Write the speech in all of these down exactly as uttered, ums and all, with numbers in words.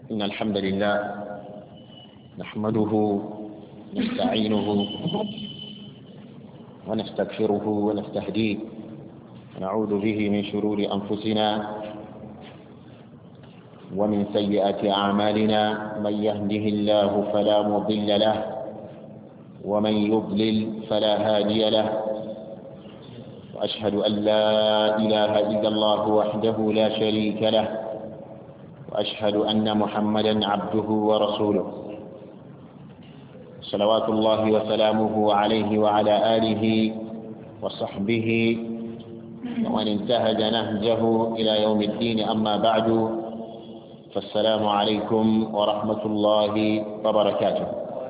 إن الحمد لله نحمده نستعينه ونستغفره ونستهديه ونعوذ به من شرور أنفسنا ومن سيئات أعمالنا. من يهده الله فلا مضل له ومن يضلل فلا هادي له. وأشهد أن لا إله إلا الله وحده لا شريك له وأشهد أن محمدا عبده ورسوله صلوات الله وسلامه عليه وعلى آله وصحبه ومن انتهج نهجه إلى يوم الدين. أما بعد فالسلام عليكم ورحمة الله وبركاته.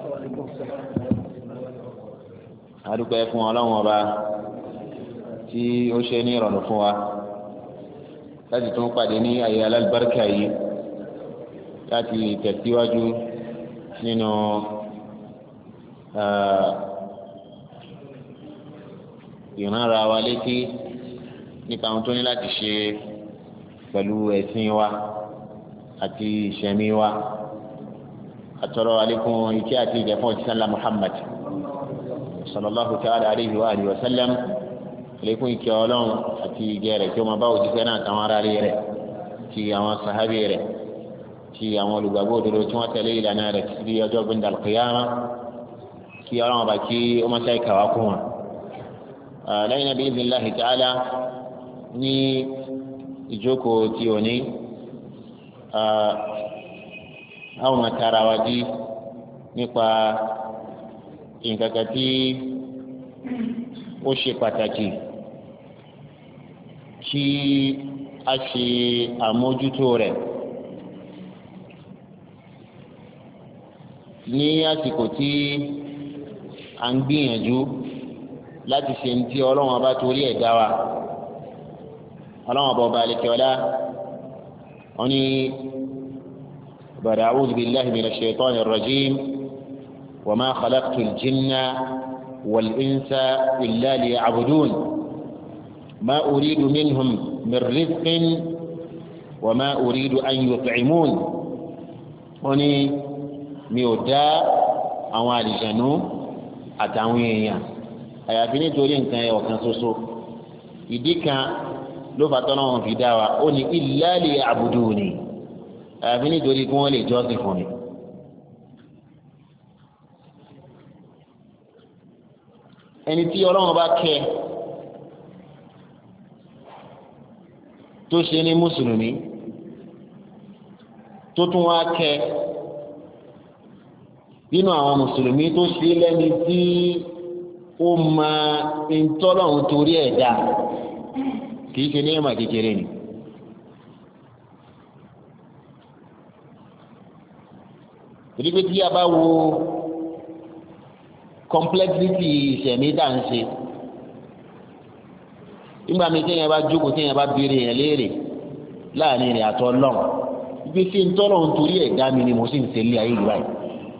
adúpẹ́ يكون Ọlọ́run ọba tí ó ṣe ní ìrọ̀rùn fún wa láti tún pàdé ní ayé alálùbáríkà yìí láti tẹ̀síwájú nínú ìránra wa létí nípa ohun tó ní láti ṣe pẹ̀lú ẹ̀sìn wa àti ìṣẹ̀mí wa. àtọrọ àlékún ìkẹ́ àti ìjẹ̀fún òjíṣẹ́ Muhammad sallallahu ta'ala alayhi wa alihi wa sallam. àlékún ìkẹ́ Ọlọ́run àti ìgẹ̀ rẹ̀ kí ó máa bá òjíṣẹ́ náà àtàwọn ará rẹ̀ ti àwọn sàhábì rẹ̀ ti àwọn olùgbàgbọ́ òdodo tí wọ́n tẹ̀lé ìlànà rẹ̀ títí ọjọ́ gbẹ̀ndà al-qiyamah kí Ọlọ́run bá kí ó máa ṣe ìkàwá kún wọn. lẹ́yìn náà bi'iznillahi ta'ala ní ìjókòó tí ò ní àwọn máa tara wa jí nípa nǹkan kan tí ó ṣe pàtàkì kí a ṣe àmójútó rẹ̀ ní àsìkò tí a ń gbìyànjú láti ṣe ní tí Ọlọ́run ọba torí ẹ̀ dá wa. Ọlọ́run ọba ọba àlekèọlá wọn ni bàdà a'udhu billahi minash shaitanir rajim wa ma khalaqtul jinna wal insa illa liya'budun ma uridu minhum min rizqin wa ma uridu an yut'imun. wọn ni mi ò dá àwọn àlìjànú àtàwọn èèyàn àyàfi nítorí nǹkan ẹ̀ ọ̀kan ṣoṣo. ìdí kan ló fà tọ́nà wọn fi dá wa ó ní illa liya'buduni àyàfi nítorí kí wọ́n lè jọ́sìn fún mi. ẹni tí Ọlọ́run bá kẹ́ tó ṣe ní mùsùlùmí tó tún wá kẹ́ nínú àwọn mùsùlùmí tó ṣe lẹ́ni tí ó máa ń tọ́lọ́run torí ẹ̀ dá kì í ṣe ní ìmọ̀ kékeré ni. torí pé tí a bá wo complexity ìṣẹ̀mí dà ń ṣe nígbà mi téèyàn bá jókòó téèyàn bá béèrè yẹn léèrè láàrin rẹ̀ àtọ́ lọ́n ibi tí ń tọ́lọ́run torí ẹ̀ dá mi ni mo sì ń ṣe ilé ayé ìlú báyìí.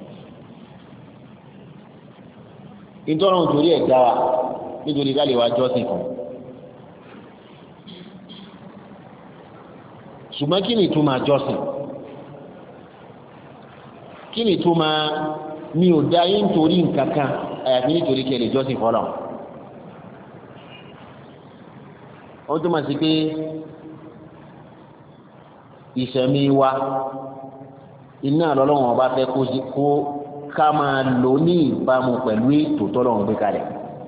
ìtọ́run torí ẹ̀ dá wa nítorí ká lè wá jọ́sìn fún. ṣùgbọ́n kí ni ìtumọ̀ jọ́sìn? kí ni ìtumọ̀ mi ò dá yín torí nǹkan kan àyàfi nítorí kí ẹ lè jọ́sìn fọlọ́? ó túmọ̀ sí pé ìṣẹ̀mí wa iná lọ́lọ́wọ́n ọba fẹ́ kó ká máa lò ní ìbámu pẹ̀lú ètò tọ́lọ́run gbé kalẹ̀.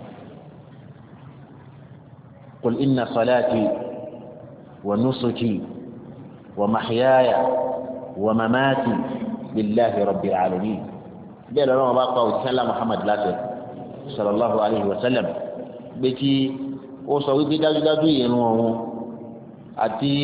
qul inna salati wa nusuki wa mahyaya wa mamati lillahi rabbil alamin. bẹ́ẹ̀ lọ́wọ́ bá pa òtítọ́ ńlá Muhammad láti sallallahu alayhi wa sallam gbé tí ó sọ wípé dájúdájú ìrun ọ̀hún àti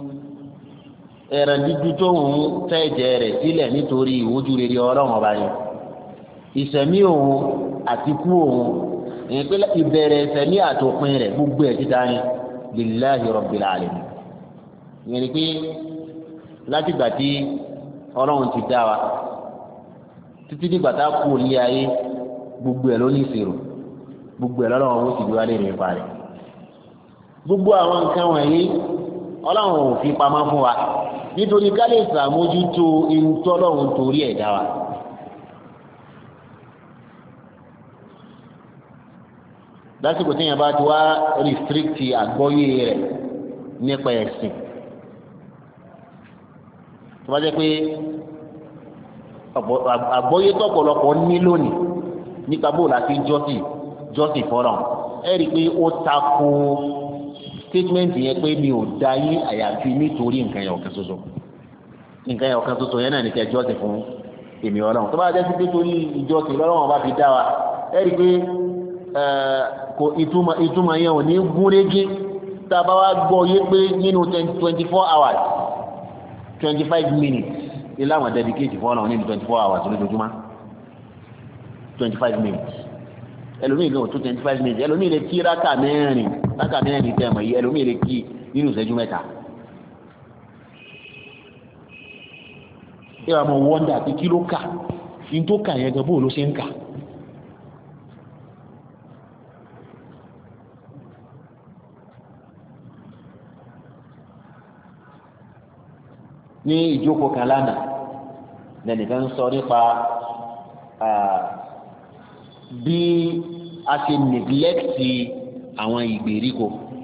ẹran dídú tó ń tẹ̀jẹ̀ rẹ̀ sílẹ̀ nítorí ìwójú rere Ọlọ́run ọba yẹn. ìsẹ̀mí òun àti kú òun èyí pé ìbẹ̀rẹ̀ ìsẹ̀mí àtòpin rẹ̀ gbogbo ẹ̀ títa yẹn lillahi rabbil alamin. ìyẹn ni pé láti gbà tí Ọlọ́run ti dá wa títí dìgbà tá a kú ní ayé gbogbo ẹ̀ ló ní ìṣirò gbogbo ẹ̀ lọ́lọ́run ó sì bí wá lè rìn pa rẹ̀. gbogbo àwọn nǹkan wọ̀nyí ọlọ́run ò fi pamọ́ fún wa nítorí ká lè ṣàmójútó ìtọ́lọ́run torí ẹ̀dá wa. lásìkò tí yẹn bá ti wá rìstíríkì àgbọ́yé rẹ̀ nípa ẹ̀sìn tó bá jẹ́ pé àgbọ́yé tọ́pọ̀lọpọ̀ ní lónìí nípa bóòlù àti jọ́sìn jọ́sìn fọ́nà ẹ rí i pé ó tako statement yẹn pé mi ò dá yín àyàfi nítorí nǹkan yẹn ọ̀kan ṣoṣo nǹkan yẹn ọ̀kan ṣoṣo yẹn náà ní kẹ́ jọ́sìn fún èmi ọlọ́run tó bá jẹ́ sí pé torí ìjọsìn lọ́lọ́run bá fi dá wa ẹ rí i pé kò ìtumọ̀ ìtumọ̀ yẹn ò ní gúnrégé tá a bá wá gbọ́ yé pé nínú twenty four hours twenty five minutes ilé àwọn dedicate fún ọlọ́run nínú twenty four hours lójoojúmọ́ twenty five minutes ẹlòmíì lóò tó twenty five minutes ẹlòmíì lè kí rákà mẹ́rin rákà mẹ́rin tẹ̀ mọ̀ yìí ẹlòmíì lè kí nínú ìṣẹ́jú mẹ́ta. ẹ wà mọ wọ́ndà pé kí ló kà ní tó kà yẹn gan bó ló ṣe ń kà. ní ìjókòó kan lánàá lẹ́nìkan sọ nípa bí a ṣe neglecti àwọn ìgbèríko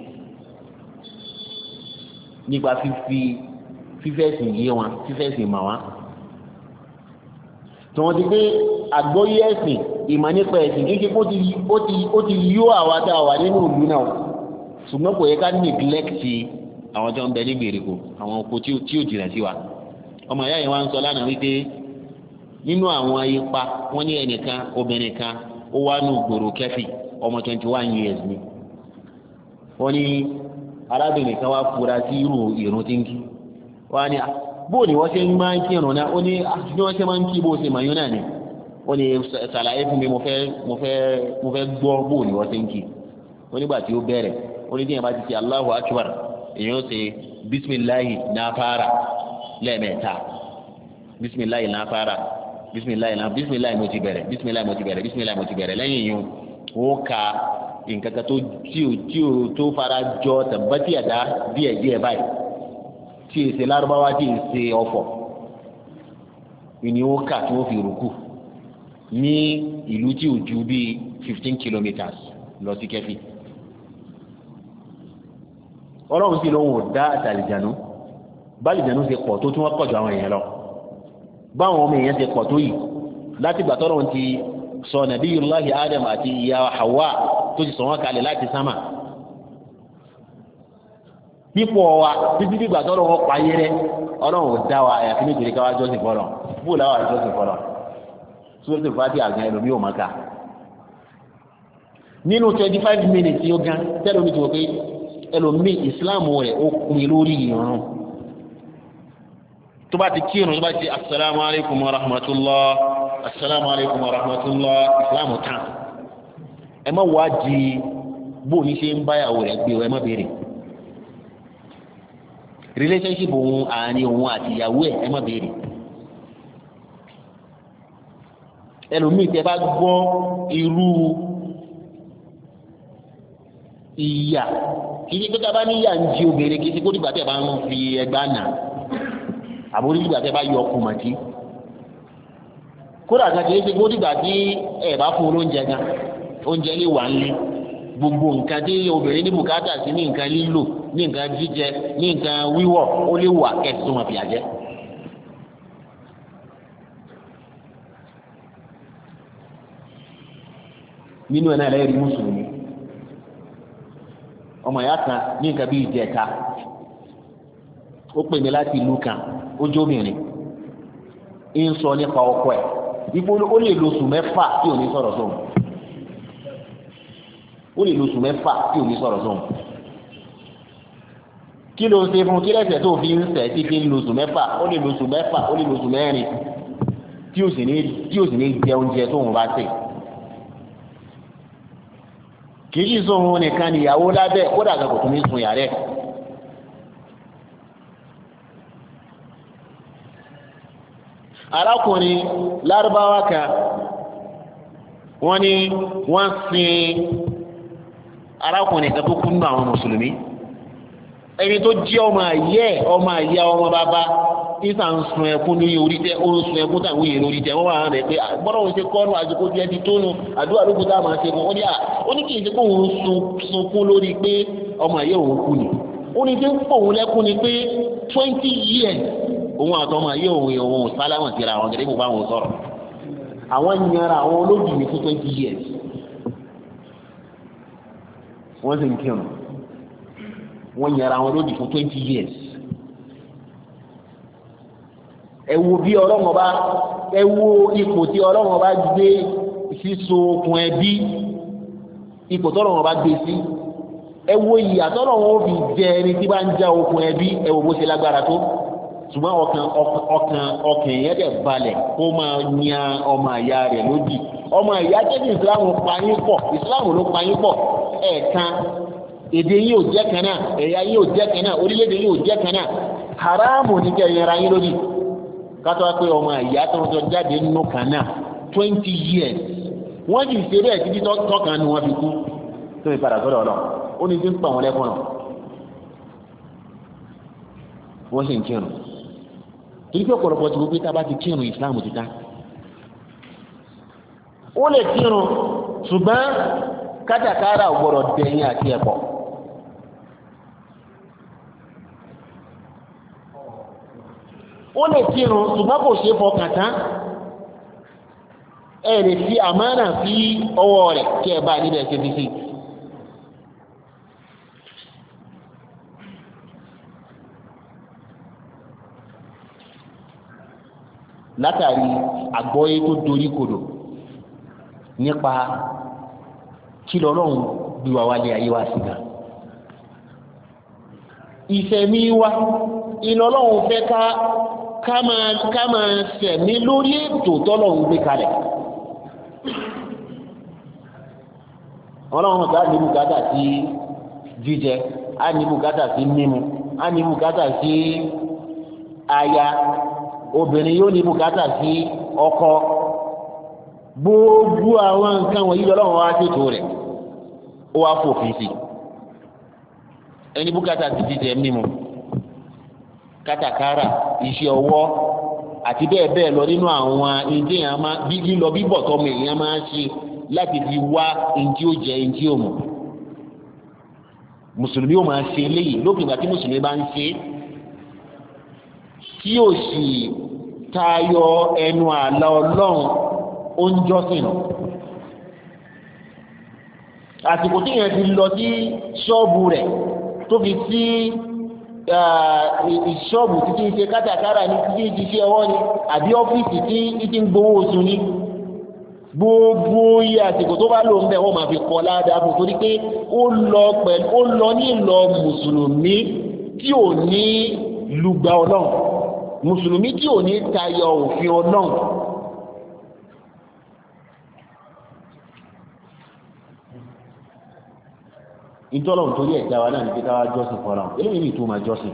nípa fífi fífẹ́sìn yé wọn fífẹ́sìn mà wọn tí wọ́n ti pé àgbọ́yé ẹ̀sìn ìmọ̀ nípa ẹ̀sìn kíkí ó ti yó àwa tá a wà nínú ìlú náà ṣùgbọ́n kò yẹ ká neglecti àwọn tó ń bẹ ní gbèríko àwọn oko tí ò jìnà sí wa ọmọ ìyá yìí wá ń sọ lánàá wípé nínú àwọn ipa wọn ní ẹnìkan obìnrin kan ó wá nù gbòòrò kẹfì ọmọ twenty one years ni wọn ní arábìnrin kan wá fura sí irú ìrun tí ń kí wọn ní bó ni wọn ṣe ń máa ń kírun náà ó ní bí wọn ṣe máa ń kí bó ṣe màyún náà ni ó ní ṣàlàyé fún mi mo fẹ́ mo fẹ́ mo fẹ́ gbọ́ bó ni wọn ṣe ń kí ó nígbà tí ó bẹ̀rẹ̀ ó ní díẹ̀ bá ti ṣe Allahu Akbar èèyàn ṣe bisimilahi náà fara lẹ́ẹ̀mẹ́ta bisimilahi náà fara bisimilahi náà bisimilahi mo ti bẹ̀rẹ̀ bisimilahi mo ti bẹ̀rẹ̀ bisimilahi mo ti bẹ̀rẹ̀ lẹ́yìn yìí wọ́n ka nǹkan kan tó tí o tí o tó fara jọ tàbátì àdá díẹ̀ díẹ̀ báyìí tí èsè lárúbáwá tí èsè ọ̀fọ̀ ìní wọ́n kà tí wọ́n fi rúkú ní ìlú tí ò ju bíi fifteen kilometres lọ sí kẹfì. ọlọ́run sì lóun ò dá àtàlìjànú bálìjànú ṣe pọ̀ tó tún wọ́n pọ̀ ju àwọn èèyàn lọ báwọn ọmọ èèyàn ṣe pọ̀ tó yìí láti gbà tọ́lọ́run ti sọ Nabiyullahi Adam àti ìyá Hawa tó ti sọ wọ́n kalẹ̀ láti sámà pípọ̀ wa títí dìgbà tọ́lọ́run wọ́n payé rẹ ọlọ́run ò dá wa àyàfi nítorí káwá jọ́sìn fọlọ́ bóòlù àwọn àjọsìn fọlọ́ sóòtù fàtí àgbà ẹlòmí ò máa kà nínú twenty five minutes yóò gan tẹ́lómi ti wọ pé ẹlòmí ìsìláàmù rẹ̀ ó kún lórí ìrun tó bá ti kírun tó bá ti assalamu alaikum wa rahmatullah assalamu alaikum wa rahmatullah ìsìláàmù tán ẹ má wá di bó ní ṣe ń báyàwó rẹ̀ gbé ẹ má béèrè relationship òun àárín òun àti ìyàwó ẹ̀ ẹ má béèrè ẹlòmí tẹ bá gbọ́ irú ìyà kì í ṣe pé tá a bá ní ìyà ń jí obìnrin kì í ṣe kó dìgbà tẹ bá ń fi ẹgbà nà àbórí dìgbà tẹ bá yọ ọkùn màtí kódà kan kì í ṣe kó dìgbà tí ẹ bá fún olóúnjẹ gan oúnjẹ lè wà nílé gbogbo nǹkan tí obìnrin ní bùkátà sí ní nǹkan lílò ní nǹkan jíjẹ ní nǹkan wíwọ̀ ó lè wà kẹsì tó máa fi àjẹ. nínú ẹ̀ náà lẹ́yìn mùsùlùmí ọmọ ìyá kan ní nǹkan bíi ìjẹta ó pè mí láti ìlú kan ó jóbìnrin ń sọ nípa ọkọ ẹ̀ ipò ó lè lo oṣù mẹ́fà tí ò ní sọ̀rọ̀ sóhun ó lè lo oṣù mẹ́fà tí ò ní sọ̀rọ̀ sóhun kí ló ṣe fún kí lẹ́sẹ̀ tó fi ń sẹ̀ tí fi ń lo oṣù mẹ́fà ó lè lo oṣù mẹ́fà ó lè lo oṣù mẹ́rin tí ò sì ní tí ò sì ní jẹ oúnjẹ tóun bá sè. kìí sóhun nìkan níyàwó lábẹ́ kódà kan kò tún ní sun yàrá ẹ̀. arákùnrin lárúbáwá kan wọ́n ní wọ́n sin arákùnrin kan tó kú nínú àwọn mùsùlùmí ẹni tó jẹ́ ọmọ ayé ọmọ ayé ọmọ bàbá ìsà ń sun ẹkún ní orí tẹ ó ń sun ẹkún táwọn èèyàn lórí tẹ wọ́n wà rẹ̀ pé gbọ́dọ̀ òun ṣe kọ́nù àsìkò tí ẹ ti tónu àdúrà ló kú tá a máa ṣe fún ó ní à ó ní kì í ṣe pé òun sunkún lórí pé ọmọ ayé òun kú ni ó ní tí ń pọ̀ òun lẹ́kún ni pé twenty years òun àtọmọ ayé òun òun sálámà síra àwọn gẹ́gẹ́ bó bá wọn sọ̀rọ̀ àwọn nyara àwọn olóògì ní fún twenty years wọ́n sì ń kírun wọ́n nyara àwọn olóògì fún twenty years ẹ wo bí ọlọ́run ọba ẹ wo ipò tí ọlọ́run ọba gbé síso okùn ẹbí ipò tọ́lọ́run ọba gbé sí ẹ wo ìyà tọ́lọ́run ó fi jẹ ẹni tí bá ń já okùn ẹbí ẹ wo bó ṣe lágbára tó ṣùgbọ́n ọkàn ọkàn ọkàn yẹn dẹ̀ balẹ̀ kó máa yan ọmọ àyà rẹ̀ lódì ọmọ àyà jẹ́bi ìsìláàmù payín pọ̀ ìsìláàmù ló payín pọ̀ ẹ̀ẹ̀kan èdè yìí ò jẹ́ kan náà ẹ̀yà yìí ò jẹ́ kan náà orílẹ̀-èdè yìí ò jẹ́ kan náà haramu ní kẹ́ yẹra yín lódì kátó wá pé ọmọ àyà tó ń sọ jáde nínú kan náà twenty years wọ́n sì ṣeré ẹ̀ títí tọ́kàn ni wọ́n fi kú tó fi padà sọ́dọ̀ ọ̀lọ́ ó ní tí ń pa wọn lẹ́kọ̀ọ́ náà wọ́n sì ń kírun torí pé ọ̀pọ̀lọpọ̀ ti gbogbo tá a bá ti kírun ìsìláàmù ti ta ó lè kírun ṣùgbọ́n kátàkárà ò gbọ́dọ̀ dẹ̀yìn àti ẹ̀pọ̀ ó lè kírun ṣùgbọ́n kò ṣe fọkàn tán ẹ lè fi àmánà sí ọwọ́ rẹ̀ kí ẹ bá níbẹ̀ ṣe fi sí. látàrí àgbọ́yé tó dorí kodò nípa kí lọ́lọ́run bí wà wálé ayé wá sí gan. ìfẹ̀mí wa ìlọ́lọ́run fẹ́ ká ká máa ká máa sẹ̀mí lórí ètò tọ́lọ́run gbé kalẹ̀. ọlọ́run ọ̀gá ní bùkátà sí jíjẹ á ní bùkátà sí mímu á ní bùkátà sí aya obìnrin yóò ní bùkátà sí ọkọ gbogbo àwọn nǹkan wọ̀nyí lọ́wọ́ wá ṣètò rẹ̀ ó wá fòfin sí ẹni bùkátà ti jíjẹ mímu kátàkárà iṣẹ́ ọwọ́ àti bẹ́ẹ̀ bẹ́ẹ̀ lọ nínú àwọn ìdíyàn máa bí lílọ bíbọ̀ tọmọ èèyàn máa ń ṣe láti fi wá ìdí ó jẹ ìdí ó mọ̀ mùsùlùmí ó máa ṣe eléyìí lópin ìgbà tí mùsùlùmí bá ń ṣe tí yóò sì tayọ ẹnu àlà ọlọ́run ó ń jọ́sìn àsìkò tí yẹn ti lọ sí ṣọ́ọ̀bù rẹ̀ tó fi sí ìṣọ́ọ̀bù títí ń ṣe kátàkárà ní títí ń ṣiṣẹ́ ọwọ́ ni àbí ọ́fíìsì tí títí ń gbowó oṣù ni gbogbo iye àsìkò tó bá lò ń bẹ̀ wọ́n máa fi kọ́ ládàá fún torí pé ó lọ pẹ̀lú ó lọ ní ìlọ mùsùlùmí tí ò ní lùgbà ọlọ́run mùsùlùmí tí ò ní tayọ òfin ọlọ́run ìtọ́lọ́run torí ẹ̀dá wa náà ní kíkà wá jọ́sìn fọ́ra eléyìí ní ìtumọ̀ jọ́sìn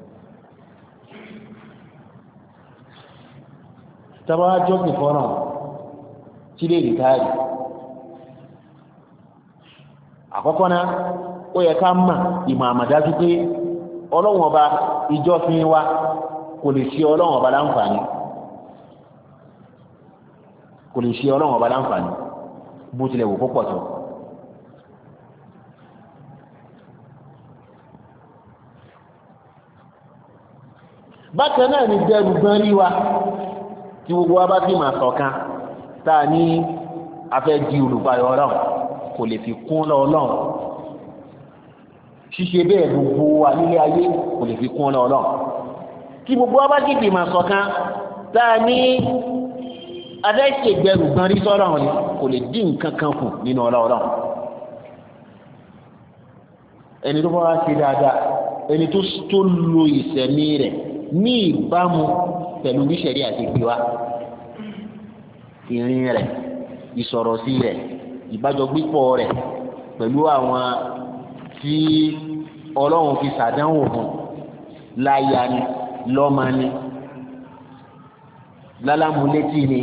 tàbá wá jọ́sìn fọ́ra tí lè rí káàrí àkọ́kọ́ náà ó yẹ ká mà ìmọ̀ àmàdájú pé ọlọ́run ọba ìjọ́sìn wa kò lè ṣe ọlọ́run ọba láǹfààní kò lè ṣe ọlọ́run ọba láǹfààní bó tilẹ̀ wò púpọ̀ tó. bákan náà ni dẹrù gbọ́n rí wa tí gbogbo wa bá fi máa ṣọ̀kan tá a ní afẹ́ di olùpayọ̀ ọlọ́run kò lè fi kún lọ ọlọ́run ṣíṣe bẹ́ẹ̀ gbogbo wa nílé ayé kò lè fi kún lọ ọlọ́run tí gbogbo wa bá dìbì máa ṣọ̀kan tá a ní afẹ́ ṣègbẹrù gbọ́n rí sọ́lọ́run ni kò lè dín nǹkan kan kù nínú ọlọ́run ẹni tó bá wá ṣe dáadáa ẹni tó lo ìṣẹ̀mí rẹ̀ ní ìbámu pẹ̀lú bí ṣẹ̀rí àti ìgbéwá ìrìn rẹ̀ ìsọ̀rọ̀ sí rẹ̀ ìbájọgbépọ̀ rẹ̀ pẹ̀lú àwọn tí ọlọ́run fi ṣàdánwò fún láyà ni lọ́mọ ni lálámúlétí ni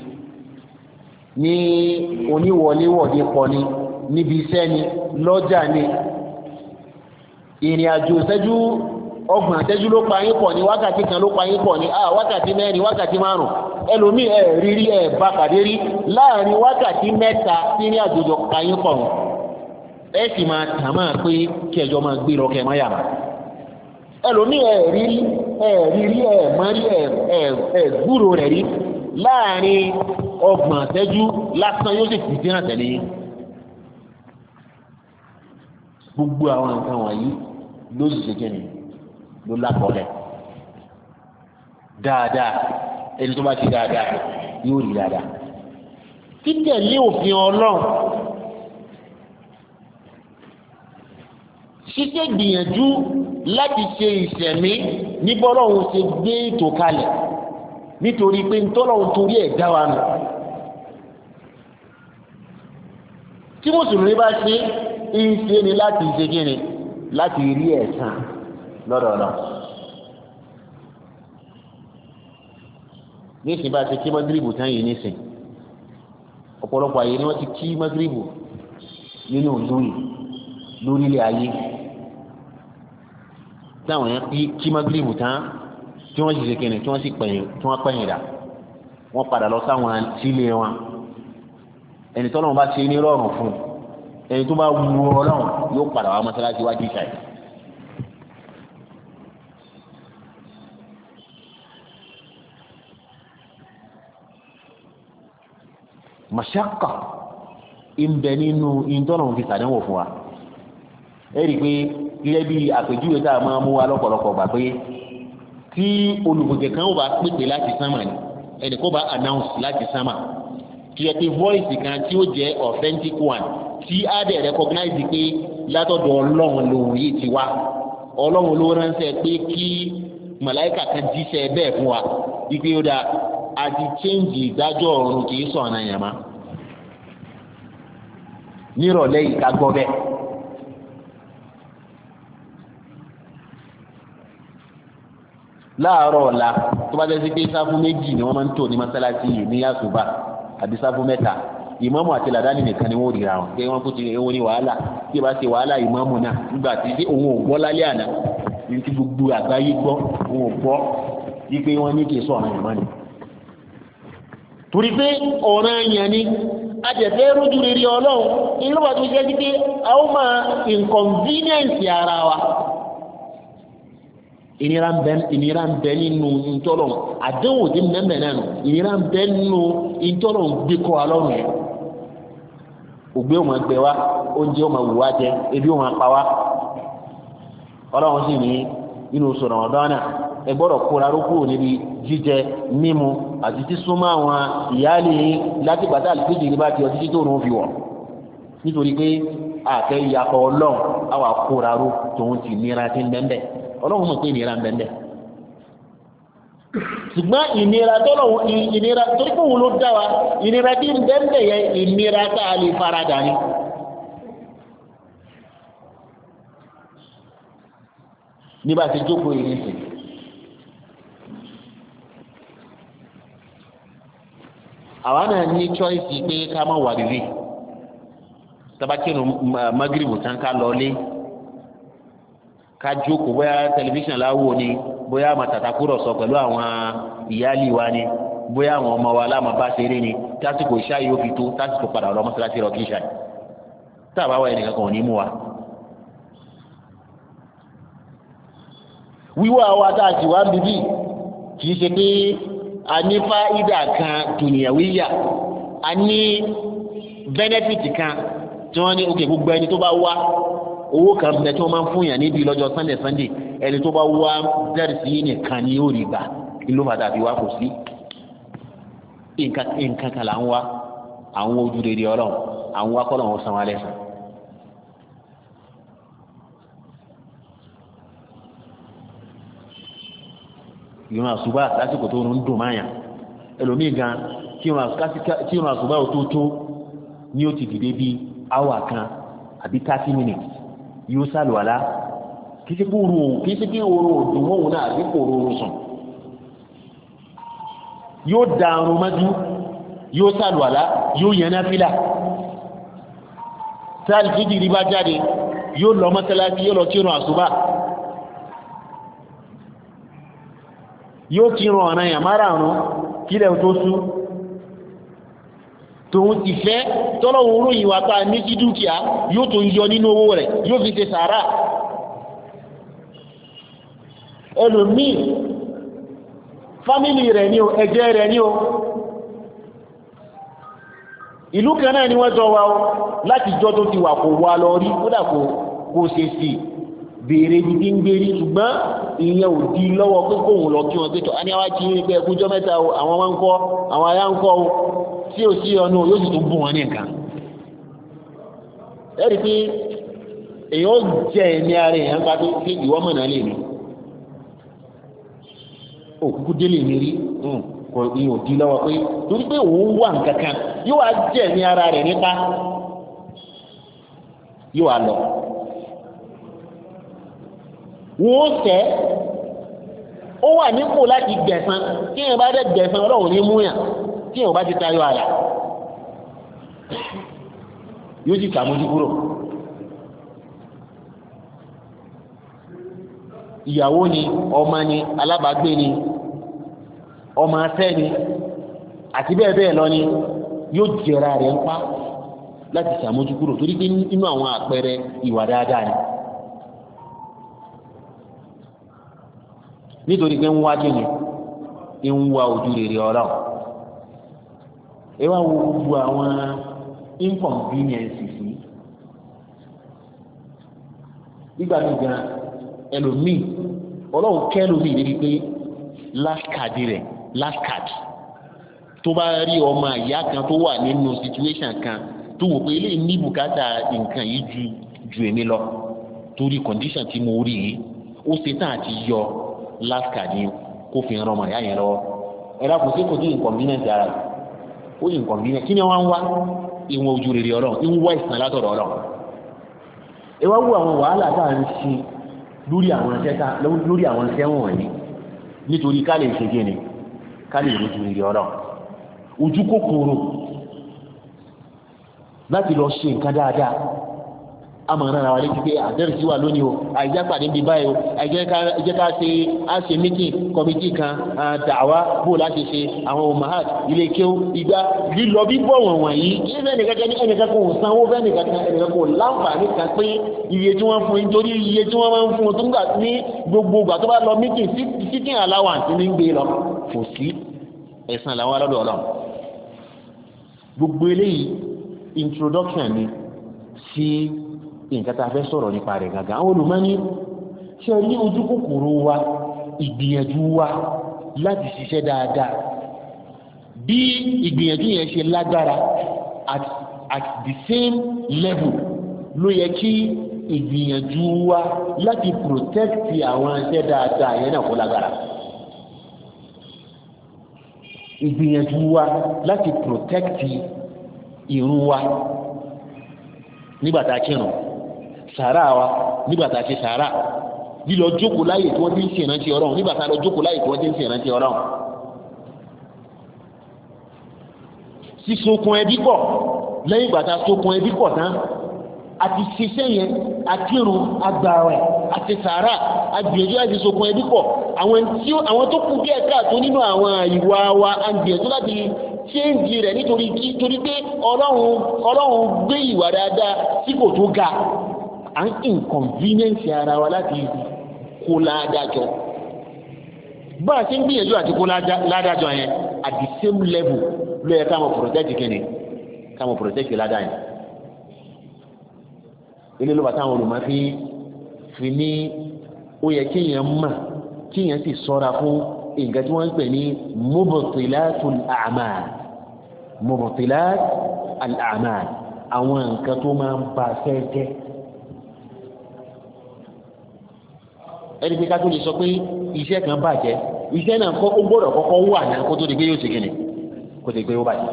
ní oníwọléwọ̀de pọ̀ ni níbi iṣẹ́ ni lọ́jà ni ìrìn àjò ìṣẹ́jú ọgbọ̀n ìṣẹ́jú ló pa yín pọ̀ ní wákàtí kan ló pa yín pọ̀ ní ah wákàtí mẹ́rin wákàtí márùn ẹlòmíì ẹ̀ rírí ẹ̀ bá pàdé rí láàrin wákàtí mẹ́ta tí ní àjòjọ pa yín pọ̀ ẹ sì máa tàn máa pé kí ẹjọ́ máa gbé lọ kẹ́ máa yàrá ẹlòmíì ẹ̀ rírí ẹ̀ rírí ẹ̀ mọ́rí ẹ̀ ẹ̀ gbúrò rẹ̀ rí láàrin ọgbọ̀n ìṣẹ́jú lásán yóò sì fi dínà tẹ̀lé gbogbo àwọn nǹkan wọ̀nyí ló sì ṣe kíni ló lákọọ́lẹ̀ dáadáa ẹni tó bá ti dáadáa yóò rí dáadáa títẹ̀lé òfin Ọlọ́run ṣíṣe gbìyànjú láti ṣe ìṣẹ̀mí ní bọ́lọ́run ṣe gbé ètò kalẹ̀ nítorí pé ntọ́lọ́run torí ẹ̀ dá wa nù tí mùsùlùmí bá ṣe ń ṣe ni láti ṣe kíni láti rí ẹ̀san lọ́dọ̀ náà nísìn bá ti kí mọ́gírìbù tán yìí nísìn ọ̀pọ̀lọpọ̀ àyè ni wọ́n ti kí mọ́gírìbù nínú lórí lórílẹ̀ ayé táwọn yẹn kí mọ́gírìbù tán tí wọ́n sì ṣe kíni tí wọ́n sì pẹ̀yìn tí wọ́n pẹ̀yìn dà wọ́n padà lọ sáwọn sílé wọn ẹni tọ́lọ́run bá ṣe ní rọrùn fún ẹni tó bá wù Ọlọ́run yóò padà wá mọ́sálásí wájú ìṣàì mashaka ìbẹ nínú ìtọ́nà fi sàdánwò fún wa ẹ̀rí pé gẹ́gẹ́ bí àpèjúwe tá a máa mú wa lọ́pọ̀lọpọ̀ gbà pé tí olùgbòkè kan ó bá pèpè láti sánmà ni ẹnì kó bá announce láti sánmà tí ẹ ti voice kan tí ó jẹ́ authentic one tí á dẹ̀ recognize pé látọ̀dọ̀ Ọlọ́run lòun yìí ti wá Ọlọ́run ló ránṣẹ́ pé kí màláìkà kan jíṣẹ́ bẹ́ẹ̀ fún wa wípé ó dáa àti change ìdájọ́ ọ̀run kì í sọ̀nà yàmá nírọ̀lẹ́ yìí ká gbọ́ bẹ́ẹ̀. láàárọ̀ ọ̀la tó bá jẹ́ sí pé sáfù méjì ni wọ́n máa ń tò ní mọ́sálásí yìí ní àsùbá àbí sáfù mẹ́ta ìmáàmù àti làdáni nìkan ni wọ́n ríra wọn pé wọ́n kó ti ewu ní wàhálà tí ìbá ṣe wàhálà ìmáàmù náà nígbà tí òun ò gbọ́ lálẹ́ àná ní ti gbogbo àgbáyé gbọ́ òun ò gbọ́ wípé wọ́n ní kì í sọ̀rọ̀ yàmá ni torí pé ọ̀ràn yẹn ni ajẹ̀fẹ́ rójú rere Ọlọ́run inú wa tó jẹ́ sí pé a ó máa inconvenience ara wa ìnira ń bẹ ìnira ń bẹ nínú ntọ́lọ̀ àdéhùn tí mẹ́mẹ́ náà nù ìnira ń bẹ nínú ntọ́lọ̀ gbé kọ́ alọ́run yẹn ògbé ò máa gbẹ wá oúnjẹ ò máa wù wá jẹ ebi ò máa pa wá Ọlọ́run sì ní inú sọ̀rọ̀ ọ̀dọ́ náà ẹ gbọ́dọ̀ kóra rókù níbi jíjẹ mímu àti sísúnmọ́ àwọn ìyáálé láti pàtàkì àlùfíjì ní bá ti ọtí tó rún fi wọ̀ nítorí pé àkẹ́ ìyàpọ̀ Ọlọ́run àwọn akóra ró tòun ti nira ti ń bẹ́ẹ̀ Ọlọ́run mọ̀ pé ìnira ń bẹ́ẹ̀ ṣùgbọ́n ìnira tọ́lọ́run ìnira torí pé òun ló dá wa ìnira tí ń bẹ́ẹ̀ yẹ ìnira tá a lè faradà ni. ní bá ti jókòó yìí nìsín àwa náà ní choice pé ká má wà rírì tabakinu magiribu tán ká lọlé ká jókòó bóyá tẹlifíṣàn láwò ni bóyá màtàtàkùrọ̀sọ pẹ̀lú àwọn ìyáálì wa ni bóyá àwọn ọmọ wa láàmú bá ṣeré ni tásìkò ìṣá yìí ó fi tó tásìkò padà lọ mọ́sálásí rọ kí ìṣá yìí tá a bá wà ẹnìkan kan ò ní mú wa. wíwá wa tá a sì wá bíbí kì í ṣe pé a ní fáídà kan dùnìyàwíyà a ní bẹ́nẹ́fìtì kan tí wọ́n ní òkè gbogbo ẹni tó bá wá owó kan bẹ tí wọ́n máa ń fún yàn níbi lọ́jọ́ sunday sunday ẹni tó bá wá dẹ́rìsì nìkan ni yóò rí gbà ìlú pàtàkì wa kò sí nǹkan kan là ń wá àwọn ojú rere Ọlọ́run àwọn akọ́lọ̀ wọn san wa lẹ́sàn. ìrun àsùbá lásìkò tó ń dùn máyà ẹlòmíì gan tí ìrun àsùbá ò tó tó ní ó ti dìde bí áwà kan àbí thirty minutes yóò sàlùwàlá kìí ṣe pé oru kìí ṣe pé oru òdùn mọ́wọ́n náà àbí kò oru sùn yóò da àrùn mọ́jú yóò sàlùwàlá yóò yẹn náfílà sáàlì fídì rí bá jáde yóò lọ mọ́sálásí yóò lọ kírun àsùbá yóò kírun ọ̀nà yàn márààrún kílẹ̀ tó sú tòun ti fẹ́ tọ́lọ́wọ́ oróyìn wà pa ní sí dúkìá yóò tó yọ nínú owó rẹ̀ yóò fi ṣe sàárà ẹlòmíì fámílì rẹ̀ ní o ẹgbẹ́ rẹ̀ ní o ìlú kan náà ni wọ́n jọ wá o láti jọ tó ti wà kò wà lọ rí kódà kò kò ṣe sí béèrè ibi ń gbérí ṣùgbọ́n ìyẹn ò di lọ́wọ́ pé kóhùn lọ kí wọ́n pé tọ́ a ní àwá kí ní pé ẹkújọ́ mẹ́ta o àwọn máa ń kọ́ àwọn ayá ń kọ́ o tí ò sí ọ̀nà yóò sì tún bù wọn ní nǹkan ẹ̀rí pé èyàn ó jẹ́ ẹ̀mí ara èèyàn gba tó pé ìwọ́ mọ̀nà lè ní òkúkú délé mi rí kò ìyẹn ò di lọ́wọ́ pé torí pé òun wà nǹkan kan yóò wá jẹ́ ẹ̀mí ara rẹ̀ nípa yóò wá lọ wọ́n tẹ́ ó wà nípò láti gbẹ̀san tí èèyàn bá dẹ̀ gbẹ̀san ọlọ́run ní múyàn tí èèyàn bá ti tayọ àlà yóò sì sàmójú kúrò ìyàwó ni ọmọ ni alábàágbé ni ọmọ asẹ́ ni àti bẹ́ẹ̀ bẹ́ẹ̀ lọ ni yóò jẹra rẹ̀ ń pa láti sàmójú kúrò torí pé nínú àwọn àpẹẹrẹ ìwà dáadáa ni nítorí pé ń wá kí ni ń wá ojú rere ọlọ́run ẹ wá wo gbogbo àwọn inconveniences yìí nígbà míì gan ẹlòmíì ọlọ́run kẹ́lòmíì níbi pé last card rẹ̀ last card tó bá rí ọmọ ìyá kan tó wà nínú situation kan tó wò pé eléyìí ní bùkátà nǹkan yìí ju ju èmi lọ torí condition tí mo rí yìí ó ṣe tán àti yọ last card yìí kó fi ràn ọmọ ìyá yẹn lọ́wọ́ ẹ̀rọ kò sí kò sí inconvenience ara ó inconvenience kí ni wọ́n wá ìwọ̀n ojú rere ọlọ́run ń wá ìsàn látọ̀rọ̀ ọlọ́run ẹ wá wú àwọn wàhálà tá à ń ṣe lórí àwọn iṣẹ́ lórí àwọn iṣẹ́ wọ̀nyí nítorí ká lè ṣe kíni ká lè rojú rere ọlọ́run ojú kòkòrò láti lọ ṣe nǹkan dáadáa a máa rán ara wa létí pé àdẹ́rù sí wà lónìí o àìjẹ́ pàdé bí báyìí o àìjẹ́ ká ṣe á ṣe mítìn kọmitì kan dàwa bó láti ṣe àwọn omahat ilé kéwú ìgbà lílọ bíbọ̀ wọ̀n yìí kí ẹnìkan ní ẹnìkan kò sanwó fẹ́ ẹnìkan ẹnìkan kò láǹfààní kan pé iye tí wọ́n fún nítorí iye tí wọ́n máa ń fún un tó ń gbà ní gbogbo ìgbà tó bá lọ mítìn sitting allowance ní gbé lọ kò sí ẹ̀san làwọn alọ́dọ̀ ọlọ́run gbogbo eléyìí introduction ni sí nǹkan tá a fẹ́ sọ̀rọ̀ nípa rẹ̀ gàgà àwọn olùmọ́ni ṣe ní ojú kòkòrò wa ìgbìyànjú wa láti ṣiṣẹ́ dáadáa bí ìgbìyànjú yẹn ṣe lágbára at at the same level ló yẹ kí ìgbìyànjú wa láti protect àwọn iṣẹ́ dáadáa yẹn náà kó lágbára ìgbìyànjú wa láti protect ìrun wa nígbà tá a kírun sàárà wa nígbàtà ṣe sàárà lílọ jókòó láyè tí wọ́n ti ń ṣe ìrántí ọlọ́run nígbàtà lọ jókòó láyè tí wọ́n ti ń ṣe ìrántí ọlọ́run sísokùn ẹbí pọ̀ lẹ́yìn ìgbàtà sokùn ẹbí pọ̀ tán àti ṣiṣẹ́ yẹn akírun agbààwẹ̀ àti sàárà agbìyànjú àti sokùn ẹbí pọ̀ àwọn tó kù díẹ̀ káàtó nínú àwọn ìwà wa agbìyànjú láti ṣéǹjì rẹ̀ nítorí kí torí pé ọlọ́run ọlọ́run gbé ìwà dáadáa tí kò tó ga à ń inconvenience ara wa láti kó ládájọ́ bá a ṣe ń gbìyànjú àti kó ládájọ́ yẹn at the same level ló yẹ ká mọ̀ protect kìíní ká mọ̀ protect ládá yẹn ilé ló bá táwọn olùmọ̀ fi fi ní ó yẹ kéèyàn mọ̀ kéèyàn sì sọ́ra fún nǹkan tí wọ́n ń pè ní mubtilatul a'mal mubtilatul a'mal àwọn nǹkan tó máa ń ba fẹ́ jẹ́ ẹni pé ká tó lè sọ pé iṣẹ́ kan bàjẹ́ iṣẹ́ náà kọ́ ó gbọ́dọ̀ kọ́kọ́ wà náà kó tó di pé yóò ṣe kíni kó tó di pé ó bàjẹ́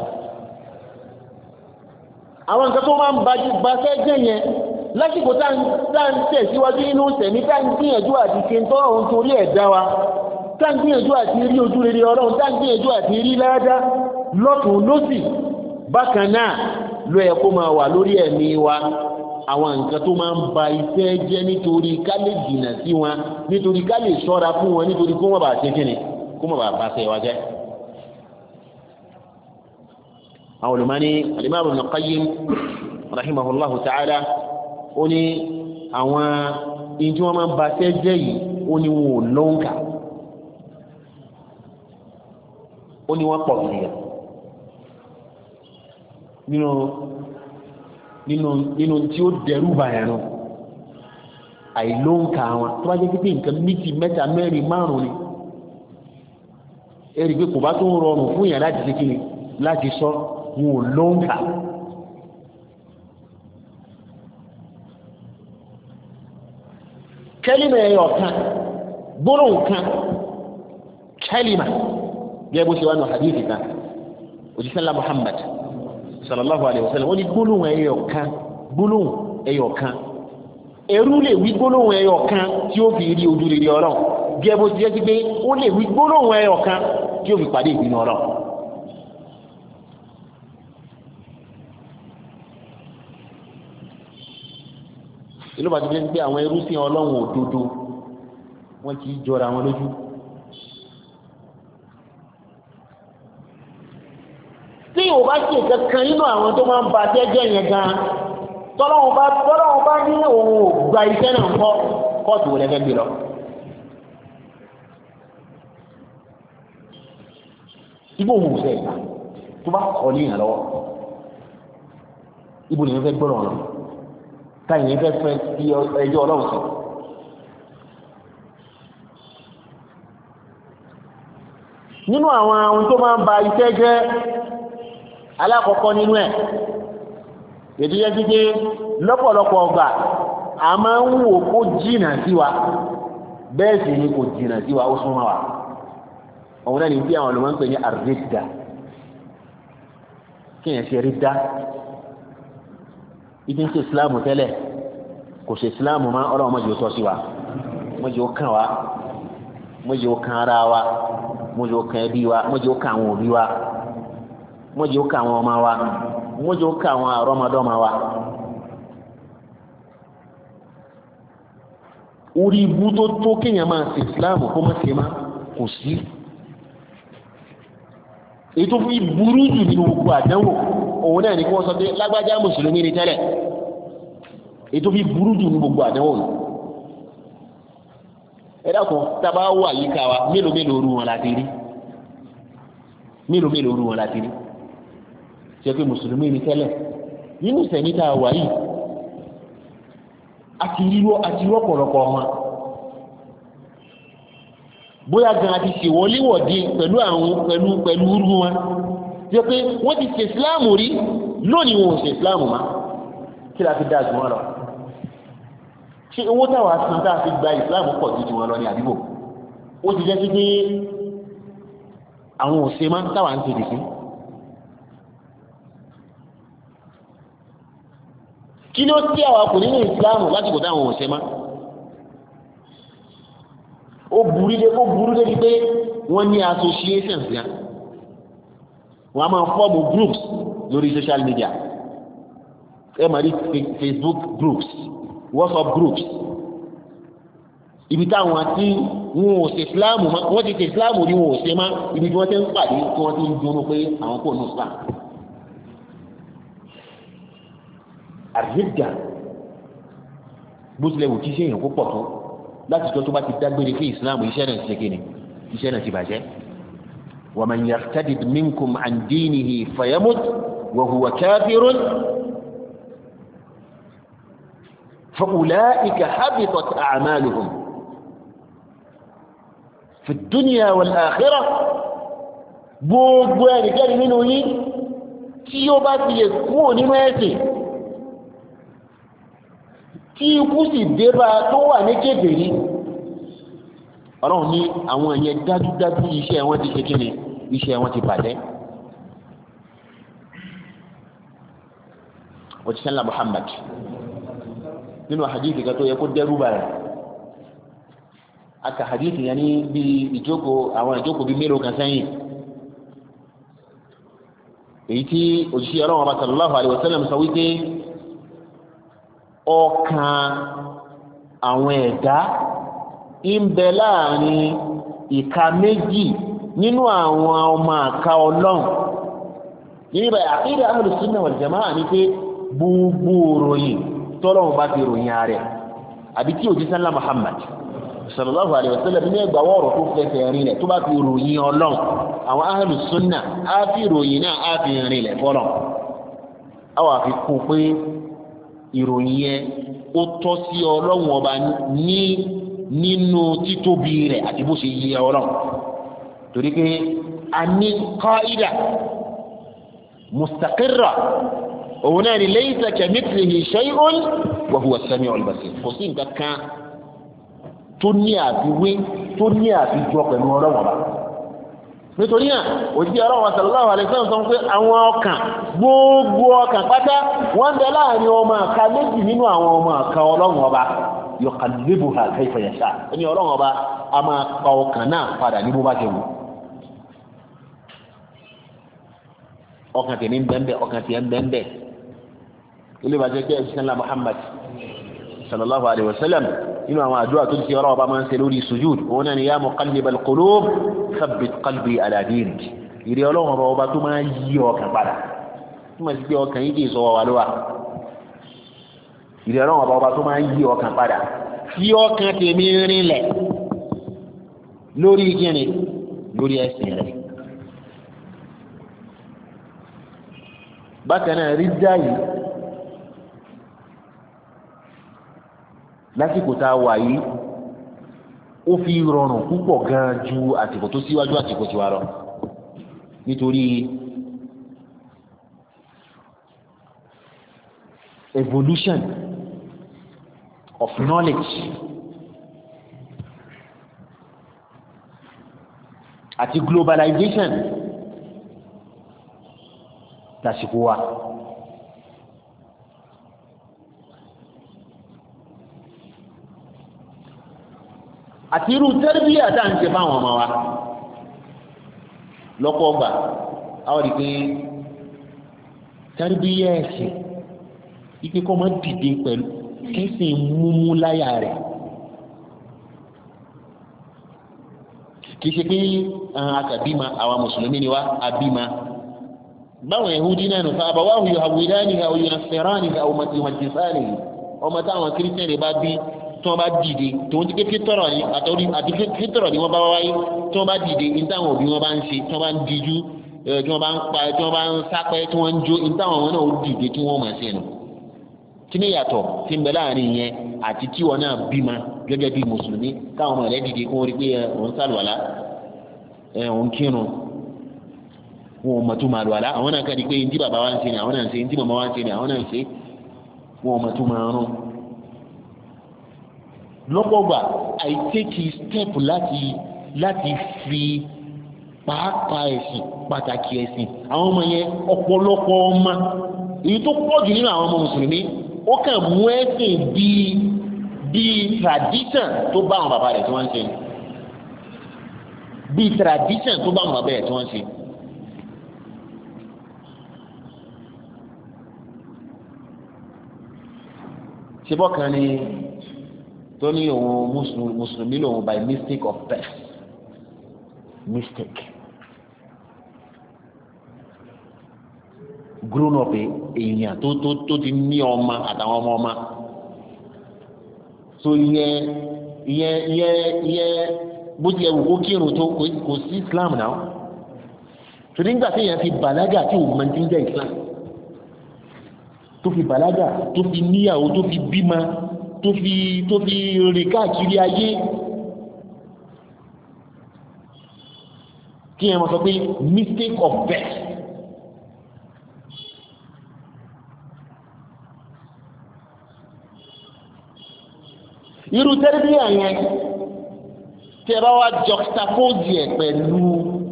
àwọn nǹkan tó máa ń ba fẹ́ jẹ́ yẹn lásìkò tá ń tẹ̀síwájú nínú tẹ̀mí tá ń gbìyànjú àti ṣe ń tọ́ ohun torí ẹ̀ dá wa tá ń gbìyànjú àti rí ojú rere ọlọ́run tá ń gbìyànjú àti rí ládá lọ́tún lósì bákan náà ló yẹ kó máa wà lórí ẹ̀mí wa àwọn nǹkan tó máa ń ba iṣẹ́ jẹ́ nítorí ká lè jìnnà sí wọn nítorí ká lè ṣọ́ra fún wọn nítorí kó má bàa ṣe kíni kó má bàa bá ṣe wa jẹ́. àwọn olùmọ́ni al-Imam Ibn Qayyim rahimahullahu ta'ala ó ní àwọn in tí wọ́n máa ń ba iṣẹ́ jẹ́ yìí ó ní wọn ò lóǹkà ó ní wọ́n pọ̀ nìyẹn nínú nínú nínú tí ó dẹrù báyà náà àìlóǹkà wọn tó bá jẹ́ pé nǹkan méjì mẹ́ta mẹ́rin márùn-ún ni ẹ̀rí pé kò bá tó ń rọrùn fún yàn láti ṣe kíni láti sọ wọn ò lóǹkà. kẹ́límà ẹ̀yọ̀ kan gbólóhùn kan kẹ́límà gẹ́gẹ́ bó ṣe wà nù hadithi kan òjíṣẹ́ ńlá Muhammad sallallahu alayhi wa sallam ó ní gbólóhùn ẹyọ kan gbólóhùn ẹyọ kan ẹrú lè wí gbólóhùn ẹyọ kan tí ó fi rí ojú rere Ọlọ́run gẹ́gẹ́ bó ti jẹ́ sí pé ó lè wí gbólóhùn ẹyọ kan tí ó fi pàdé ìbínú Ọlọ́run. ìlú bàtí bí pé àwọn ẹrú sí Ọlọ́run òdodo wọ́n kì í jọra wọn lójú. tí o bá ṣe kankan nínú àwọn tó máa ń ba jẹ́jẹ́ yẹn gan tọ́lọ́wọ́n bá tọ́lọ́wọ́n bá ní òun ò gba iṣẹ́ náà kọ́ kóòtù wọlé fẹ́ gbé lọ. ibo òun ò sẹ́ ìgbà tó bá kọ́ ní ìyàn lọ́wọ́ ibo lèyìn fẹ́ gbọ́dọ̀ lọ táyìn fẹ́ fẹ́ fi ẹjọ́ Ọlọ́run sọ. nínú àwọn ohun tó máa ń ba iṣẹ́ jẹ́ alákọ̀ọ́kọ́ nínú ẹ̀ èdè yẹ́ sí pé lọ́pọ̀lọpọ̀ ọgbà a máa ń wò kó jìnà sí wa bẹ́ẹ̀ sì ni kò jìnà sí wa ó súnmọ́ wa ọ̀hún náà ni bí àwọn olùmọ̀ ń pè ní àrídà kí yẹn ṣe rídà ibi ń ṣe ìsìláàmù tẹ́lẹ̀ kò ṣe ìsìláàmù máa ọlọ́run mọ́jì ó tọ́ sí wa mọ́jì ó kàn wa mọ́jì ó kàn ara wa mọ́jì ó kàn ẹbí wa mọ́jì ó kàn àwọn òbí wa mọ́jì ó kàn àwọn ọmọ wa mọ́jì ó kàn àwọn àrọ́mọdọ́mọ wa. orí ibú tó tó kéèyàn máa ṣe ìsìláàmù kó má ṣe má kò sí. èyí tó fi burú jù nínú gbogbo àdánwò òun náà ni kí wọ́n sọ pé lágbájá mùsùlùmí ni tẹ́lẹ̀ èyí tó fi burú jù nínú gbogbo àdánwò nù. ẹ dákun tábà wà yíká wa mélòó mélòó rú wọn láti rí mélòó mélòó rú wọn láti rí ṣe pé mùsùlùmí ni tẹ́lẹ̀ nínú ìsẹ̀mí tá a wà yìí àti ríwọ́ àti ríwọ́ pọ̀lọpọ̀ wọn bóyá gan àti ṣèwọléwọ̀dé pẹ̀lú àwọn pẹ̀lú pẹ̀lú rú wọn ṣe pé wọ́n ti ṣe ìsìláàmù rí lónìí wọn ò ṣe ìsìláàmù má kí la fi dáa jù wọn lọ ṣé owó táwa san tá a fi gba ìsìláàmù pọ̀ ju tiwọn lọ ní àdúgbò ó ti jẹ́ sí pé àwọn òṣè máa ń táwa ń tètè sí. kí ló tí àwọn ọkùnrin nínú ìsìláàmù lásìkò táwọn òṣè máa ó burú dé ó burú dé pé wọ́n ní associations ya wọ́n a máa fọ́ọ̀mù groups lórí social media ẹ máa rí Facebook groups WhatsApp groups ibi táwọn tí wọn ò ṣe Islam wọ́n ti ṣe Islam ní wọn ò ṣe má ibi tí wọ́n ti ń pàdé tí wọ́n ti ń dúró pé àwọn kò ní Islam. àrídà bó tilẹ̀ wò kí sẹ́yìn kó pọ̀ tó láti jọ tó bá ti dágbére fún ìsìláàmù iṣẹ́ náà ti ṣe kíni iṣẹ́ náà ti bàjẹ́. wa man yartadid minkum an dinihi fayamut wa huwa kafirun fa ulaika habitat a'maluhum fi dunya wal akhirah. gbogbo ẹnikẹ́ni nínú yín tí ó bá ti lè kúrò nínú ẹ̀sìn tí ikú sì dé bá tó wà ní kèfèrí ọlọ́run ní àwọn ẹ̀yẹ dájúdájú iṣẹ́ wọn ti ṣe kíni iṣẹ́ wọn ti bàjẹ́. òjíṣẹ́ ńlá Muhammad nínú hadithi kan tó yẹ kó dẹ́rù bàrẹ̀ aka hadithi yẹn ní bí ìjókòó àwọn ìjókòó bí mélòó kan sẹ́yìn èyí tí òjíṣẹ́ ọlọ́run ọba sallallahu alaihi wasallam sọ wípé ọkàn àwọn ẹ̀dá ń bẹ láàrin ìka méjì nínú àwọn ọmọ àka Ọlọ́run nígbà àkídà Ahlus Sunnah wal Jamā'ah ní pé gbogbo ròyìn tọ́lọ́run bá ti ròyìn ààrẹ àbí tí òjíṣẹ́ ńlá Muhammad sallallahu alaihi wasallam ní ẹgbà wọ́rọ̀ tó fẹ́fẹ́ rinlẹ̀ tó bá fi ròyìn Ọlọ́run àwọn Ahlus Sunnah á fi ròyìn náà á fi rinlẹ̀ fọ́lọ̀ àwọn àfikún pé ìròyìn yẹn ó tọ́ sí Ọlọ́run ọba ní nínú títóbi rẹ̀ àti bó ṣe yẹ Ọlọ́run torí pé a ní qaida mustaqirra òun náà ni laysa kamithlihi shay'un wa huwa as-sami'ul basir kò sí nǹkan kan tó ní àfiwé tó ní àfijọ pẹ̀lú Ọlọ́run ọba nítorí náà òjì Ọlọ́run sallallahu alaihi wasallam sọ pé àwọn ọkàn gbogbo ọkàn pátá wọ́n bẹ láàrin ọmọ àka méjì nínú àwọn ọmọ àka Ọlọ́run ọba yuqallibuha kayfa yasha ẹni Ọlọ́run ọba a máa pa ọkàn náà padà ní bó bá ṣe wù ọkàn tèmi ń bẹ́ẹ̀ ọkàn tèmi ń bẹ́ẹ̀ ilé ìbàjẹ́ kí ẹ̀sìn ńlá Muhammad sallallahu alaihi wasallam inú àwọn àdúrà tó ti Ọlọ́run ọba máa ń ṣe lórí sujud òun náà ni ya muqallibal qulub thabbit qalbi ala dinik ìrẹ́ Ọlọ́run ọba tó máa yí ọkàn padà tí máa ti gbé ọkàn yìí kì í sọ wà lówà ìrẹ́ Ọlọ́run ọba tó máa yí ọkàn padà fi ọkàn tèmi rinlẹ̀ lórí kíni lórí ẹ̀sìn rẹ̀ bákan náà rí dáyìí lásìkò tá a wà yìí ó fi rọrùn púpọ̀ gan ju àsìkò tó síwájú àsìkò tiwa lọ nítorí evolution of knowledge àti globalization lásìkò wa. àti irú tẹ́rìbíyà tá à ń ṣe fáwọn ọmọ wa lọ́pọ̀ ọgbà àwọn ìpè tẹ́rìbíyà ẹ̀sìn ìpè kọ́ máa dìde pẹ̀lú kẹ́sìn múmú láyà rẹ̀ kìí ṣe pé akàbímà àwọn mùsùlùmí ni wá abímà báwọn Yahudi náà nù fa àbáwáhù yuhawwidanihi aw yunassiranihi aw yumajjisanihi ọmọ táwọn kírísítẹ́nì bá bí tí wọ́n bá dìde tí wọ́n ti ké fítọ̀rọ̀ ni àtọ́rí àti fítọ̀rọ̀ ni wọ́n bá wáyé tí wọ́n bá dìde ní táwọn òbí wọn bá ń ṣe tí wọ́n bá ń dijú tí wọ́n bá ń pa tí wọ́n bá ń sápẹ́ tí wọ́n ń jó ní táwọn wọn náà ó dìde tí wọ́n máa ṣe nù. kí ni yàtọ̀ tí ń bẹ láàrin yẹn àti tí wọn náà bímọ gẹ́gẹ́ bí mùsùlùmí káwọn ọmọ rẹ̀ dìde kí wọ́n rí pé òun sàlùwàlá òun kírun wọn ò mọ̀ tó máa lùwàlá àwọn náà kàdí pé ní tí bàbá wa ń ṣe ni àwọn náà ń ṣe ní tí màmá wa ń ṣe ni àwọn náà ń ṣe wọn ò mọ̀ tó máa rún lọ́pọ̀gbà àìtẹ́kì step láti láti fi pàápàá ẹ̀sìn pàtàkì ẹ̀sìn àwọn ọmọ yẹn ọ̀pọ̀lọpọ̀ ọmọ èyí tó pọ̀ jù nínú àwọn ọmọ mùsùlùmí ó kàn mú ẹ̀sìn bíi bíi tradition tó bá àwọn bàbá rẹ̀ tí wọ́n ń ṣe bíi tradition tó bá àwọn bàbá rẹ̀ tí wọ́n ń ṣe. ṣé bọ́kàn ni tó ní òun mùsùlùmí lòun by mistake of birth mistake grown up èèyàn tó tó tó ti ní ọmọ àtàwọn ọmọ ọmọ so ìyẹn ìyẹn ìyẹn ìyẹn bó tilẹ̀ wù kó kírun tó kò sí Islam náà torí nígbà tí èèyàn fi bàlágà tí òun máa ti ń jẹ́ Islam tó fi bàlágà tó fi níyàwó tó fi bímọ tó fi tó fi rìn káàkiri ayé kí ẹ máa sọ pé mistake of birth irú tẹ́lifíà yẹn tí ẹ bá wá juxtapose ẹ̀ pẹ̀lú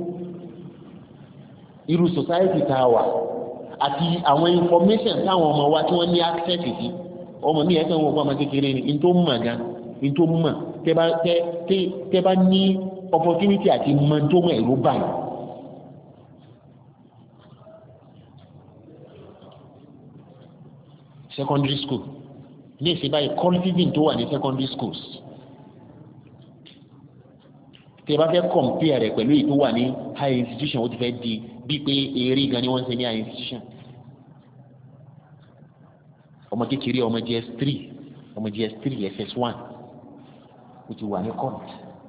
irú society tá a wà àti àwọn information táwọn ọmọ wa tí wọ́n ní access sí ọmọ mi ẹ̀sẹ̀ wọn kọ́ ọmọ kékeré ni n tó mọ̀ gan n tó mọ̀ tẹ́ bá tẹ́ tẹ́ bá ní opportunity àti mọ̀ tó mọ̀ ẹ̀rọ báyìí. secondary school ní ìsìn báyìí cultivating tó wà ní secondary schools tí ẹ bá fẹ́ compare rẹ̀ pẹ̀lú èyí tó wà ní high institution ó ti fẹ́ di bíi pé eré gan ni wọ́n ń ṣe ní high institution. ọmọ kékeré ọmọ G S three ọmọ G S three S S one ó ti wà ní court.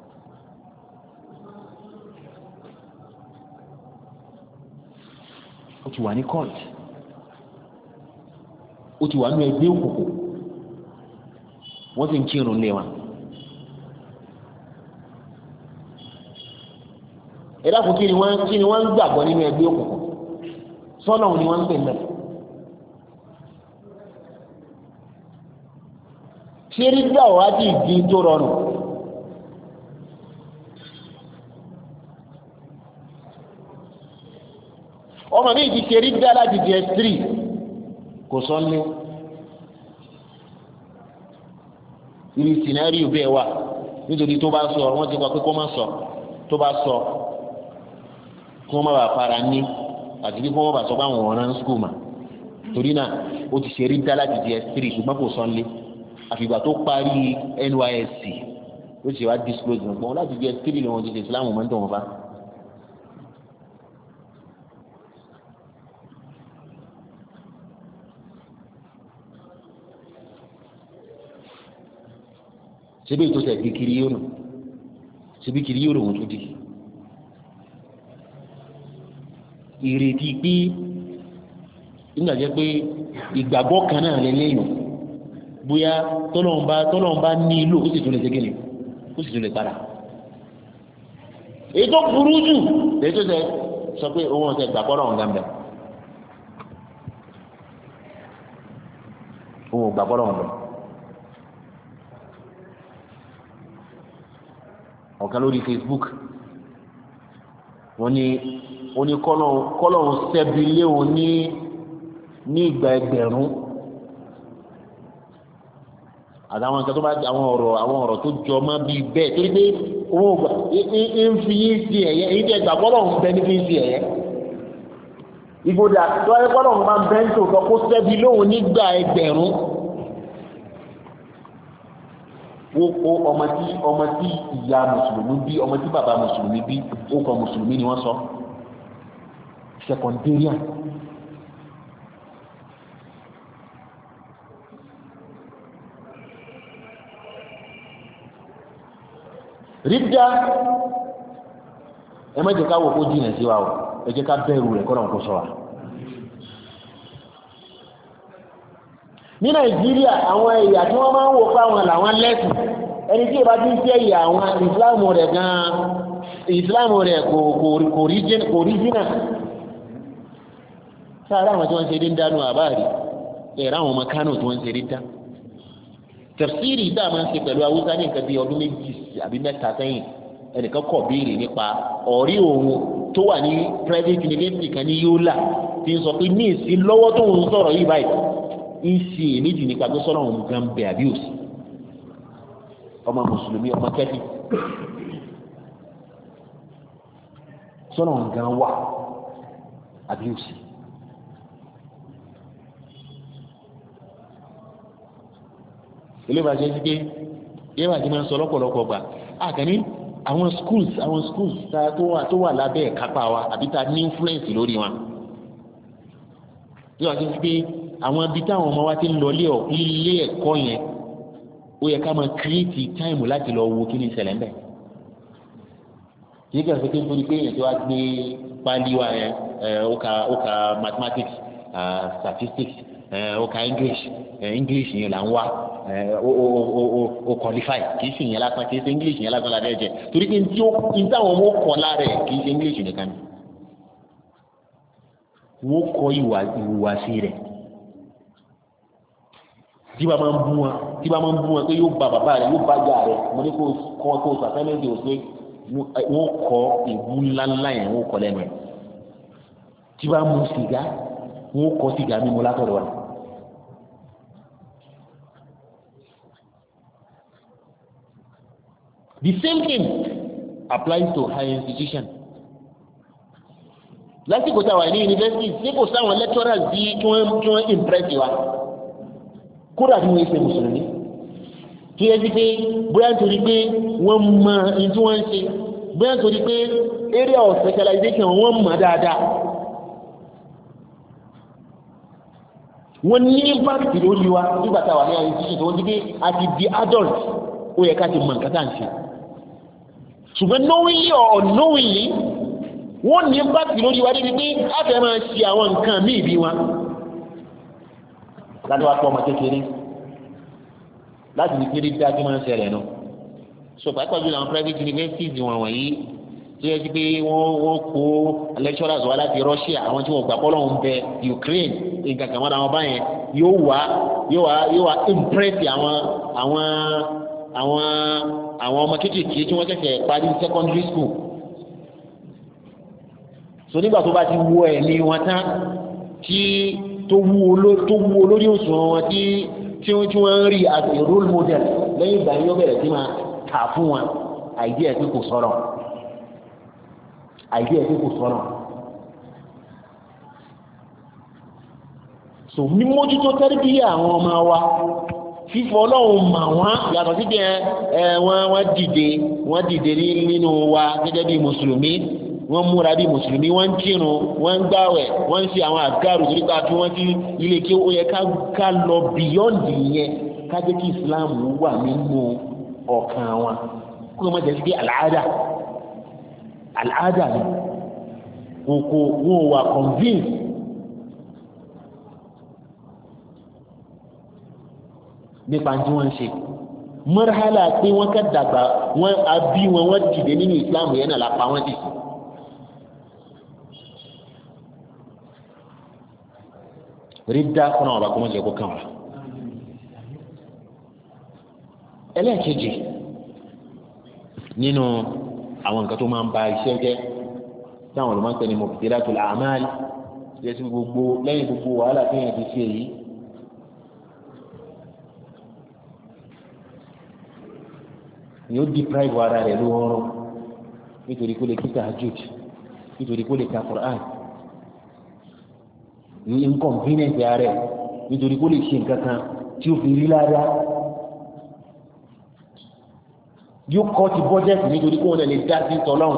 ó ti wà ní court. ó ti wà nínú ẹgbẹ́ òkùnkùn wọ́n sì ń kírun lé wọn. ẹ dákun kí ni wọ́n kí ni wọ́n ń gbàgbọ́ nínú ẹgbẹ́ òkùnkùn sọ́nà ni wọ́n ń pè mẹ́. ṣé rí bí àwọn àti ìdí tó rọrùn ọmọ mi ti ṣe rí bí aláàjì G S three kò sọ ní irú sinari bẹ́ẹ̀ wà nítorí tó bá sọ wọ́n ti wá pé kó má sọ tó bá sọ kí wọ́n má bàa fara ní àti kí wọ́n má bàa sọ pé àwọn ọ̀ràn skul mà torí náà ó ti ṣe rí dá láti G S three ṣùgbọ́n kò sọ nílé àfìgbà tó parí N Y S C ó ṣe wá disclose nǹkan láti G S three lọ́wọ́ ti ṣe ìsìlámù mọ́ ń tọ̀ wọ́n fa. sebi tó sẹ di kiri yóò nù sebi kiri yóò lòun tó di ìrètí pé nígbà jẹ́ pé ìgbàgbọ́ kan náà lè léyìn bóyá tọ́lọ́mbà tọ́lọ́mbà nílò ó sì tún lè segin ni ó sì tún lè padà èyí tó burú jù èyí tó sẹ sọ pé òun ọ̀sẹ̀ gbàgbọ́ náà ń gàmbẹ̀ òun ò gbàgbọ́ náà ń bẹ̀. ọ̀kan lórí Facebook wọ́n ní wọ́n ní kọ́lọ̀hún sẹ́bi lé wọn ní ní ìgbà ẹgbẹ̀rún àtàwọn nǹkan tó bá àwọn ọ̀rọ̀ àwọn ọ̀rọ̀ tó jọ mọ́ bíi bẹ́ẹ̀ torí pé owó gbà ń fi yín sí ẹ̀yẹ èyí tẹ́ gbà kọ́lọ̀hún bẹ ní fi ń sí ẹ̀yẹ ìgbòdà tó ẹ kọ́lọ̀hún máa ń bẹ́ ń tòótọ́ kó sẹ́bi lóhùn nígbà ẹgbẹ̀rún. wo ọmọ tí ọmọ tí ìyá mùsùlùmí bí ọmọ tí bàbá mùsùlùmí bí ó kọ mùsùlùmí ni wọ́n sọ secondarian rídà ẹ má jẹ́ ká wò kó jìnà sí wa o ẹ jẹ́ ká bẹ̀rù rẹ̀ kọ́nà kó sọ wa. ní Nàìjíríà àwọn ẹ̀yà tí wọ́n máa ń wò fáwọn làwọn lẹ́sìn ẹni tí ìbá ti ń tẹ́ ìyà àwọn ìsìláàmù rẹ̀ gan-an ìsìláàmù rẹ̀ kò rí jìnà sáárá àwọn tí wọ́n ń ṣe rí ń dánú àbáàrí ẹ̀rọ àwọn ọmọ Kánò tí wọ́n ń ṣe rí dá tẹ̀fsírì tá a máa ń ṣe pẹ̀lú Haúsá ní nǹkan bí ọdún méjì àbí mẹ́ta sẹ́yìn ẹnìkan kọ̀ béèrè nípa ọ̀rí òun tó wà ní private university kan ní Yola tí ń sọ pé ní ìsìn lọ́wọ́ tó ń sọ̀rọ̀ yìí báyìí ń ṣe èméjì nípa pé sọ́nà òun gan bẹ̀ àbí òsì ọmọ mùsùlùmí ọmọ kẹ́fì sọ́nà òun gan wà àbí òsì. ilé ìbàjẹ́ sí pé ilé ìbàjẹ́ máa ń sọ lọ́pọ̀lọpọ̀ gbà àkànní àwọn schools àwọn schools tó wà tó wà lábẹ́ ẹ̀kápá wa àbí ta ní influence lórí wọn. ilé ìbàjẹ́ sí pé àwọn ibi táwọn ọmọ wa ti ń lọ ilé ẹ̀kọ́ yẹn ó yẹ ká máa create time láti lọ wo kí ni ìṣẹ̀lẹ̀ ń bẹ̀. kìí kẹ́sì pé nítorí pé èèyàn tó wá gbé pálí wa yẹn ó ka ó ka mathematics uh, statistics ó ka English English yẹn là ń wá ó ó ó ó qualify kìí sì yẹn lásán kìí ṣe English yẹn lásán la dẹ́ jẹ torí pé ní táwọn ọmọ kọ́ lára ẹ̀ kìí ṣe English nìkan ni wọ́n kọ́ ìwà ìhùwàsí rẹ̀ tí bá máa ń bú wọn tí bá máa ń bú wọn pé yóò ba bàbá rẹ̀ yóò bá jà rẹ̀ mo ní kó kọ́ kó sàtẹ́lẹ́dì òṣè wọ́n kọ́ ìbú ńláńlá yẹn wọ́n kọ́ lẹ́nu ẹ̀ tí bá mu sìgá wọ́n kọ́ sìgá mímu látọ̀dọ̀ rẹ̀. The same thing applies to higher institution. lásìkò táwa ní university ṣé kò sáwọn lecturers bí kí wọ́n kí wọ́n impress wa kódà tí wọ́n ṣe mùsùlùmí tí ẹ ti pé bóyá nítorí pé wọ́n mọ ẹni tí wọ́n ń ṣe bóyá nítorí pé area of specialization wọ́n mọ̀ dáadáa wọ́n ní impact lórí wa nígbà táwa ní àwọn institution tó wọ́n ti pé a ti di adult ó yẹ ká ti mọ̀ nǹkan tá à ń ṣe ṣùgbọ́n knowingly or unknowingly wọ́n ní impact lórí wa níbi pé a fẹ́ máa ṣe àwọn nǹkan míì bí wa láti wá pọ̀ ọmọ kékeré láti ní kéré dá kí máa ń ṣẹlẹ̀ náà so pàápàá jùlọ àwọn private universities wọn wọ̀nyí tí wọ́n ti pé wọ́n wọ́n kó lecturers wá láti Russia àwọn tí wọ́n gbà pọ́ lọ́wọ́ ń bẹ Ukraine nǹkan kan mọ́ra wọn báyẹn yóò wá yóò wá yóò wá impress àwọn àwọn àwọn àwọn ọmọ kéékèèké tí wọ́n ṣẹ̀ṣẹ̀ parí secondary school so nígbà tó bá ti wọ ẹ̀mí wọn tán tí tó wú olórí òṣùwọ̀n wọn tí tí wọ́n tí wọ́n ń rí as a role model lẹ́yìn ìgbà yóò bẹ̀rẹ̀ sí máa kà fún wọn idea tí kò sọ̀rọ̀ idea tí kò sọ̀rọ̀ so mímójútó tẹ́rìbíyà àwọn ọmọ wa fífọ́ ọlọ́run mà wọ́n yàtọ̀ sí pé ẹ wọ́n wọ́n dìde wọ́n dìde nínú wa gẹ́gẹ́ bí mùsùlùmí wọ́n múra bí mùsùlùmí wọ́n ń kírun wọ́n ń gbàwẹ̀ wọ́n ń ṣe àwọn àgárù nípa tí wọ́n ti ilé kí ó yẹ ká lọ beyond yẹn ká jẹ́ kí Islam wà nínú ọkàn wọn kó o má jẹ́ sí pé àlàáda àlàáda ni kò wọ́n wà convince nípa tí wọ́n ń ṣe mọ́rálà pé wọ́n ká dàgbà wọ́n àbí wọn wọ́n dìde nínú Islam yẹn náà lápá wọn dì rídá kọ́nà ọ̀bà kọ́mọ́ jẹ́ kó kàn wá. ẹlẹ́ẹ̀kejì nínú àwọn nǹkan tó máa ń ba iṣẹ́ jẹ́ táwọn olùmọ̀ ń pè ní mubtilatul a'mal jẹ́ sí gbogbo lẹ́yìn gbogbo wàhálà tí yẹn ti ṣe yìí yóò deprive ara rẹ̀ lóorun nítorí kó lè kí tahajjud nítorí kó lè ka Qur'an ní inconvenience ààrẹ nítorí kó lè ṣe nǹkan kan tí ó fi rí lára yóò kọ́ ti budget nítorí kó wọn lè dá sí tọ́lọ́hún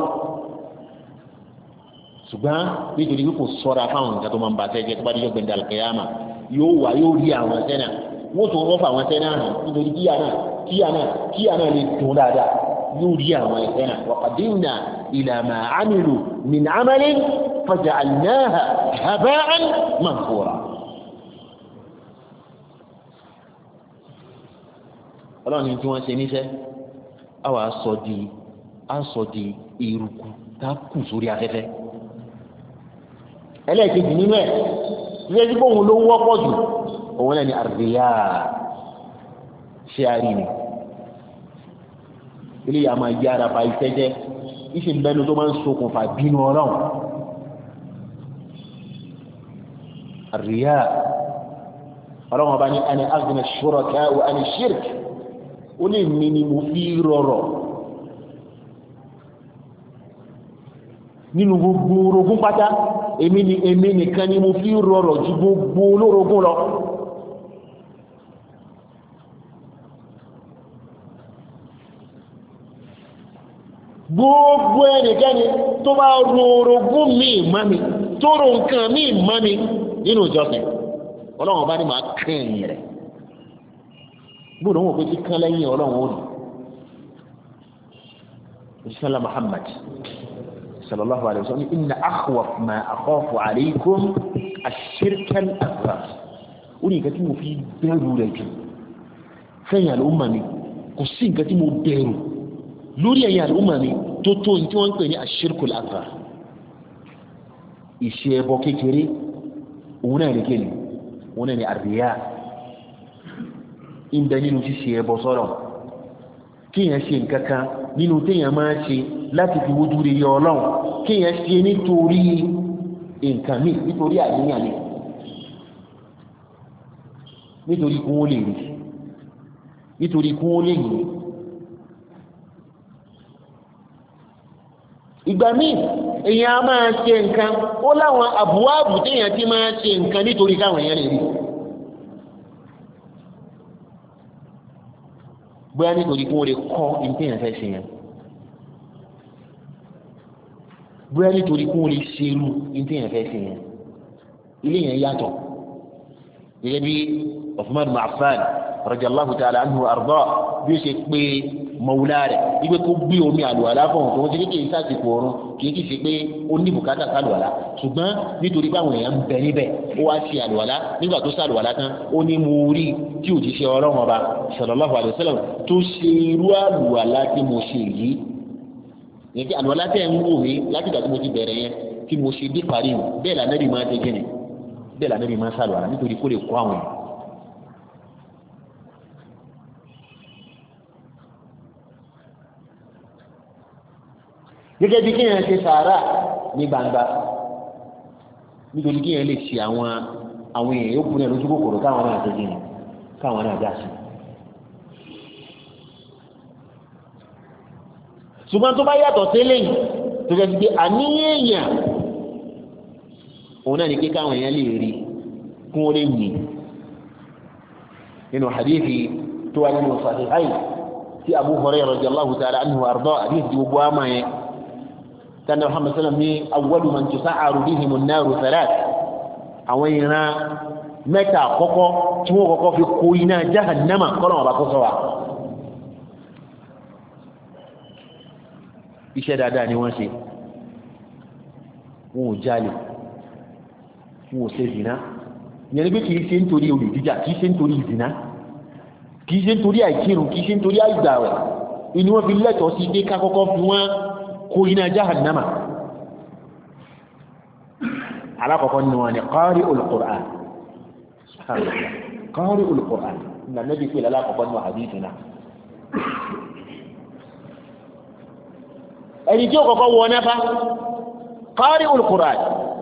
ṣùgbọ́n nítorí kó sọ́ra fáwọn nǹkan tó máa ń bá sẹ́jẹ́ tó bá díjọ́ gbẹ̀ndà al-qiyama yóò wá yóò rí àwọn sẹ́nà wọ́n tó rọ́fà àwọn sẹ́nà hàn nítorí kíyà náà kíyà náà kíyà náà lè dùn dáadáa yóò rí àwọn sẹ́nà wa qadimna ila ma amilu min amalin faja'alnaha haba'an manthura. ọlọ́run ní tí wọ́n ṣe níṣẹ́ àwa sọ di àsọ di eruku tá a kù sórí afẹ́fẹ́. ẹlẹ́ẹ̀kejì nínú ẹ̀ ṣíṣe tí bóun ló wọ́pọ̀ jù òun náà ni àríyá ṣé a rí ni ilé yà máa yára ba iṣẹ́ jẹ́ ìṣe ìbẹ́nu tó máa ń ṣokùnfà bínú ọlọ́run. àríyá ọlọ́run ọba ní ani aghna shuraka wa ani shirk ó lè ní ni mo fi rọrọ̀ nínú gbogbo orogún pátá èmi ni èmi nìkan ni mo fi rọrọ̀ ju gbogbo olórogún lọ. gbogbo ẹnikẹ́ni tó bá ro orogún míì mọ́ mi tó ro nǹkan míì mọ́ mi nínú ìjọsìn ọlọ́run bá ní máa kàn ẹ̀yìn rẹ̀ gbọ́dọ̀ wọn kò tí kán lẹ́yìn ọlọ́run ó rí ìṣẹ́lá Muhammad sallallahu alayhi wa sallam inna akhwaf ma akhafu alaykum ash-shirka al-asghar ó ní nǹkan tí mo fi bẹ̀rù rẹ̀ jù fẹ́yìn àlùmọ́ mi kò sí nǹkan tí mo bẹ̀rù lórí ẹ̀yìn àlùmọ́ mi tó tó ní tí wọ́n ń pè ní ash-shirku al-asghar ìṣe ẹbọ kékeré òun náà ní kéde òun náà ní àríyá ìbẹ nínú ṣíṣe ẹbọ sọ́rọ̀ kíyàn ṣe nǹkan kan nínú téèyàn máa ṣe láti fi wojú rere ọlọ́run kíyàn ṣe nítorí nǹkan míì nítorí àníyàn ni nítorí kún ó lè rí nítorí kún ó lè yìn ìgbà míì èèyàn a máa ṣe nǹkan ó láwọn àbúwáàbù téèyàn ti máa ṣe nǹkan nítorí káwọn èèyàn lè rí bóyá nítorí kí wọ́n lè kọ́ ìpínyàn fẹ́ ṣe yẹn bóyá nítorí kí wọ́n lè ṣerú ìpínyàn fẹ́ ṣe yẹn ilé yẹn yàtọ̀ gẹ́gẹ́ bí Uthman ibn Affan radiyallahu ta'ala anhu arda bí ó ṣe pé mọ̀wúlá rẹ̀ wípé kó gbé omi àlùwàlá fún òun tó ń ṣe kéèké ìsàsìkò ọ̀run kìí kìí ṣe pé ó ní bùkátà sàlùwàlá ṣùgbọ́n nítorí báwọn èèyàn ń bẹ níbẹ̀ ó wá ṣe àlùwàlá nígbà tó sàlùwàlá tán ó ní mo rí tí òjíṣẹ́ Ọlọ́run ọba sallallahu alaihi wasallam tó ṣe irú àlùwàlá tí mo ṣe yìí yẹn kí àlùwàlá tẹ̀ ń wò mí láti ìgbà tí mo ti bẹ̀rẹ̀ yẹn tí mo ṣe dé parí bẹ́ẹ̀ lànàbì máa ṣe kíni bẹ́ẹ̀ lànàbì máa sàlùwàlá nítorí kó lè kó àwọn gẹ́gẹ́ bí kéèyàn ṣe sàárà ní gbangba nítorí kéèyàn lè ṣe àwọn àwọn èèyàn yóò kúnlẹ̀ lójú kòkòrò káwọn náà ṣe jìnnà káwọn náà dá sí. ṣùgbọ́n tó bá yàtọ̀ sílẹ̀ yìí tó jẹ́ pé àníyàn èèyàn òun náà ní pé káwọn èèyàn lè rí kún ó lè yìn nínú hadithi tó wà nínú Sahihayn tí Abu Hurairah radiyallahu ta'ala anhu arda hadithi gbogbo àmà yẹn كان محمد صلى الله عليه وسلم أول من تسعر بهم النار ثلاث àwọn ìran mẹ́ta àkọ́kọ́ tí wọ́n kọ́kọ́ fi kó iná jahannama kọ́nà ọba kó sọ́wà iṣẹ́ dáadáa ni wọ́n ṣe wọn ò jalè wọn ò ṣe zina ìyẹn ni pé kìí ṣe nítorí olè jíjà kìí ṣe nítorí zina kìí ṣe nítorí àìkírun kìí ṣe nítorí àìgbààwẹ̀ inú wọn fi lẹ́tọ̀ọ́ sí pé ká kọ́kọ́ fi wọ́n kó iná jahannama alákọ̀ọ́kọ́ nínú wọn ni qari'ul Qur'an qari'ul Qur'an nígbà méjì pé alákọ̀ọ́kọ́ nínú hadith náà ẹni tí ó kọ́kọ́ wọ náà qari'ul Qur'an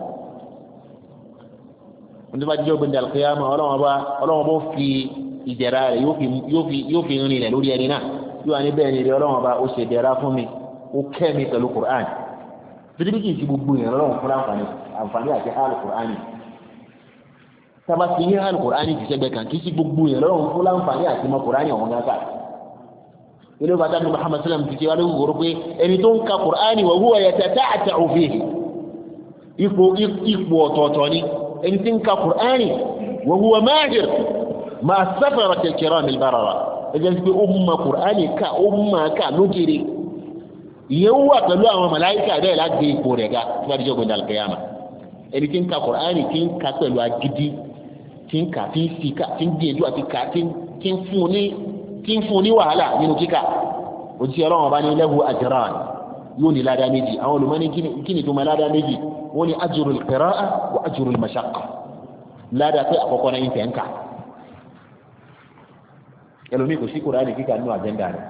wọ́n bá jíjọ́ gbẹ̀ndẹ̀ al-qiyama ọlọ́wọ́ bó fi ìdẹ̀ra rẹ̀ yóò fi rìn rẹ̀ lórí ẹni náà yóò wá ní bẹ́ẹ̀ ni ọlọ́wọ́ bá ó ṣe dẹ̀ra fún mi ó kẹ́ mi pẹ̀lú Qur'an títí bí kì í ti gbogbo ìrìn lọ́wọ́ fún àǹfààní àǹfààní àti hàlù Qur'ani sábà fi ní hàlù Qur'ani ti sẹ́gbẹ̀ kan kì í ti gbogbo ìrìn lọ́wọ́ fún àǹfààní àti mọ Qur'ani ọ̀hún náà ká ilé bàtà ní Muhammad sallam ti ṣe wá lóko gbòòrò pé ẹni tó ń ka Qur'ani wa huwa yatata'ta'u fihi ipò ipò ọ̀tọ̀ọ̀tọ̀ ni ẹni tí ń ka Qur'ani wa huwa mahir ma'a safarati al-kiram al-barara ẹjẹ́ sí pé ó mọ Qur'ani ká ó mọ ká lókèrè ìyẹn wà pẹ̀lú àwọn màláíkà bẹ́ẹ̀ láti ipò rẹ̀ ga tí wọ́n ti jọ́ gbẹ̀dẹ̀ al-qiyama ẹni tí ń ka Qur'ani tí ń ka pẹ̀lú agídí tí ń ka tí ń fi ká tí ń gbìyànjú àti ká tí ń fún ní tí ń fún ní wàhálà nínú kíkà òtí ọlọ́run ọba ní lahu ajran yóò ní ládàá méjì àwọn olùmọ́ni kí ni tó máa ládàá méjì wọ́n ní ajrul qira'a wa ajrul mashaqqa ládàá pé àkọ́kọ́ náà ń tẹ̀ ń kà ẹlòmíì kò sí Qur'ani kíkà nínú àjẹ́ndà rẹ̀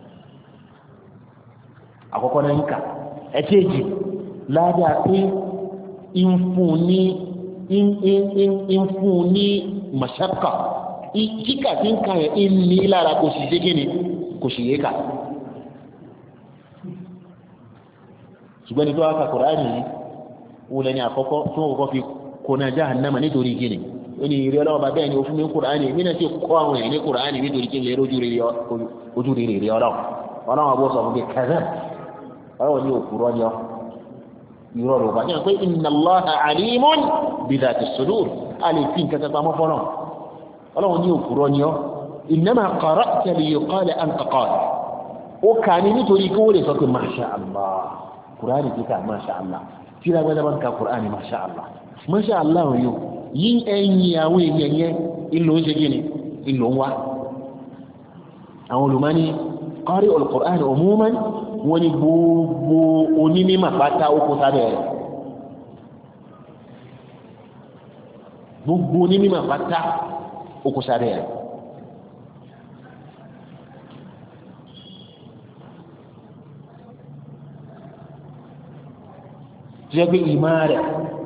àkọ́kọ́ náà ń kà ẹ̀kejì ládàá pé ń fún ní ń fún ní mashaqqa kíkà tí ń kà yẹn ń ní lára kò sì ṣe kíni kò sì yé kà ṣùgbọ́n ní tó wá ka Kùránì yìí wọ́n lẹ́ni àkọ́kọ́ tí wọ́n kọ́kọ́ fi kóná jahannama nítorí kíni ó ní ìrẹ́ ọlọ́wọ́ bá bẹ́ẹ̀ ni ó fún mi Kùránì mí náà ti kọ́ àwọn èèyàn ní Kùránì nítorí kí n lè rójú rere rẹ̀ ọlọ́wọ́ ọlọ́wọ́ bó sọ fún mi kẹ́rẹ́ ọlọ́wọ́ ní òkúrọ́ ni ọ irọ́ rẹ̀ wájú pé inna Allaha alimun bi dhati sudur a lè fi nǹkan pamọ́ fọ́nà ọlọ́wọ́ ní òkúrọ́ ni ọ innama qara'ta li yuqala anta qari ó kà ní nítorí kí wọ́n lè sọ pé masha Allah Kùránì kíkà masha Allah tí ra gbẹ́dẹ́ bá ń ka Kùránì masha Allah masha Allah yóò yí ẹ̀yìn àwọn èèyàn yẹn ìlò ń ṣe gíní ìlò ń wá àwọn olùmọ́ni qari'ul Qur'an umuman wọ́n ní gbogbo onímọ̀ pátá ó kó sábẹ́ rẹ̀ gbogbo onímọ̀ pátá ó kó sábẹ́ rẹ̀ jẹ́ pé ìmọ̀ rẹ̀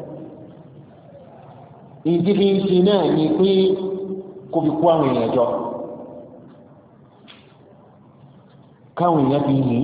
ìdí fi ń ṣe náà ni pé kó fi kó àwọn èèyàn jọ káwọn èèyàn fi yìn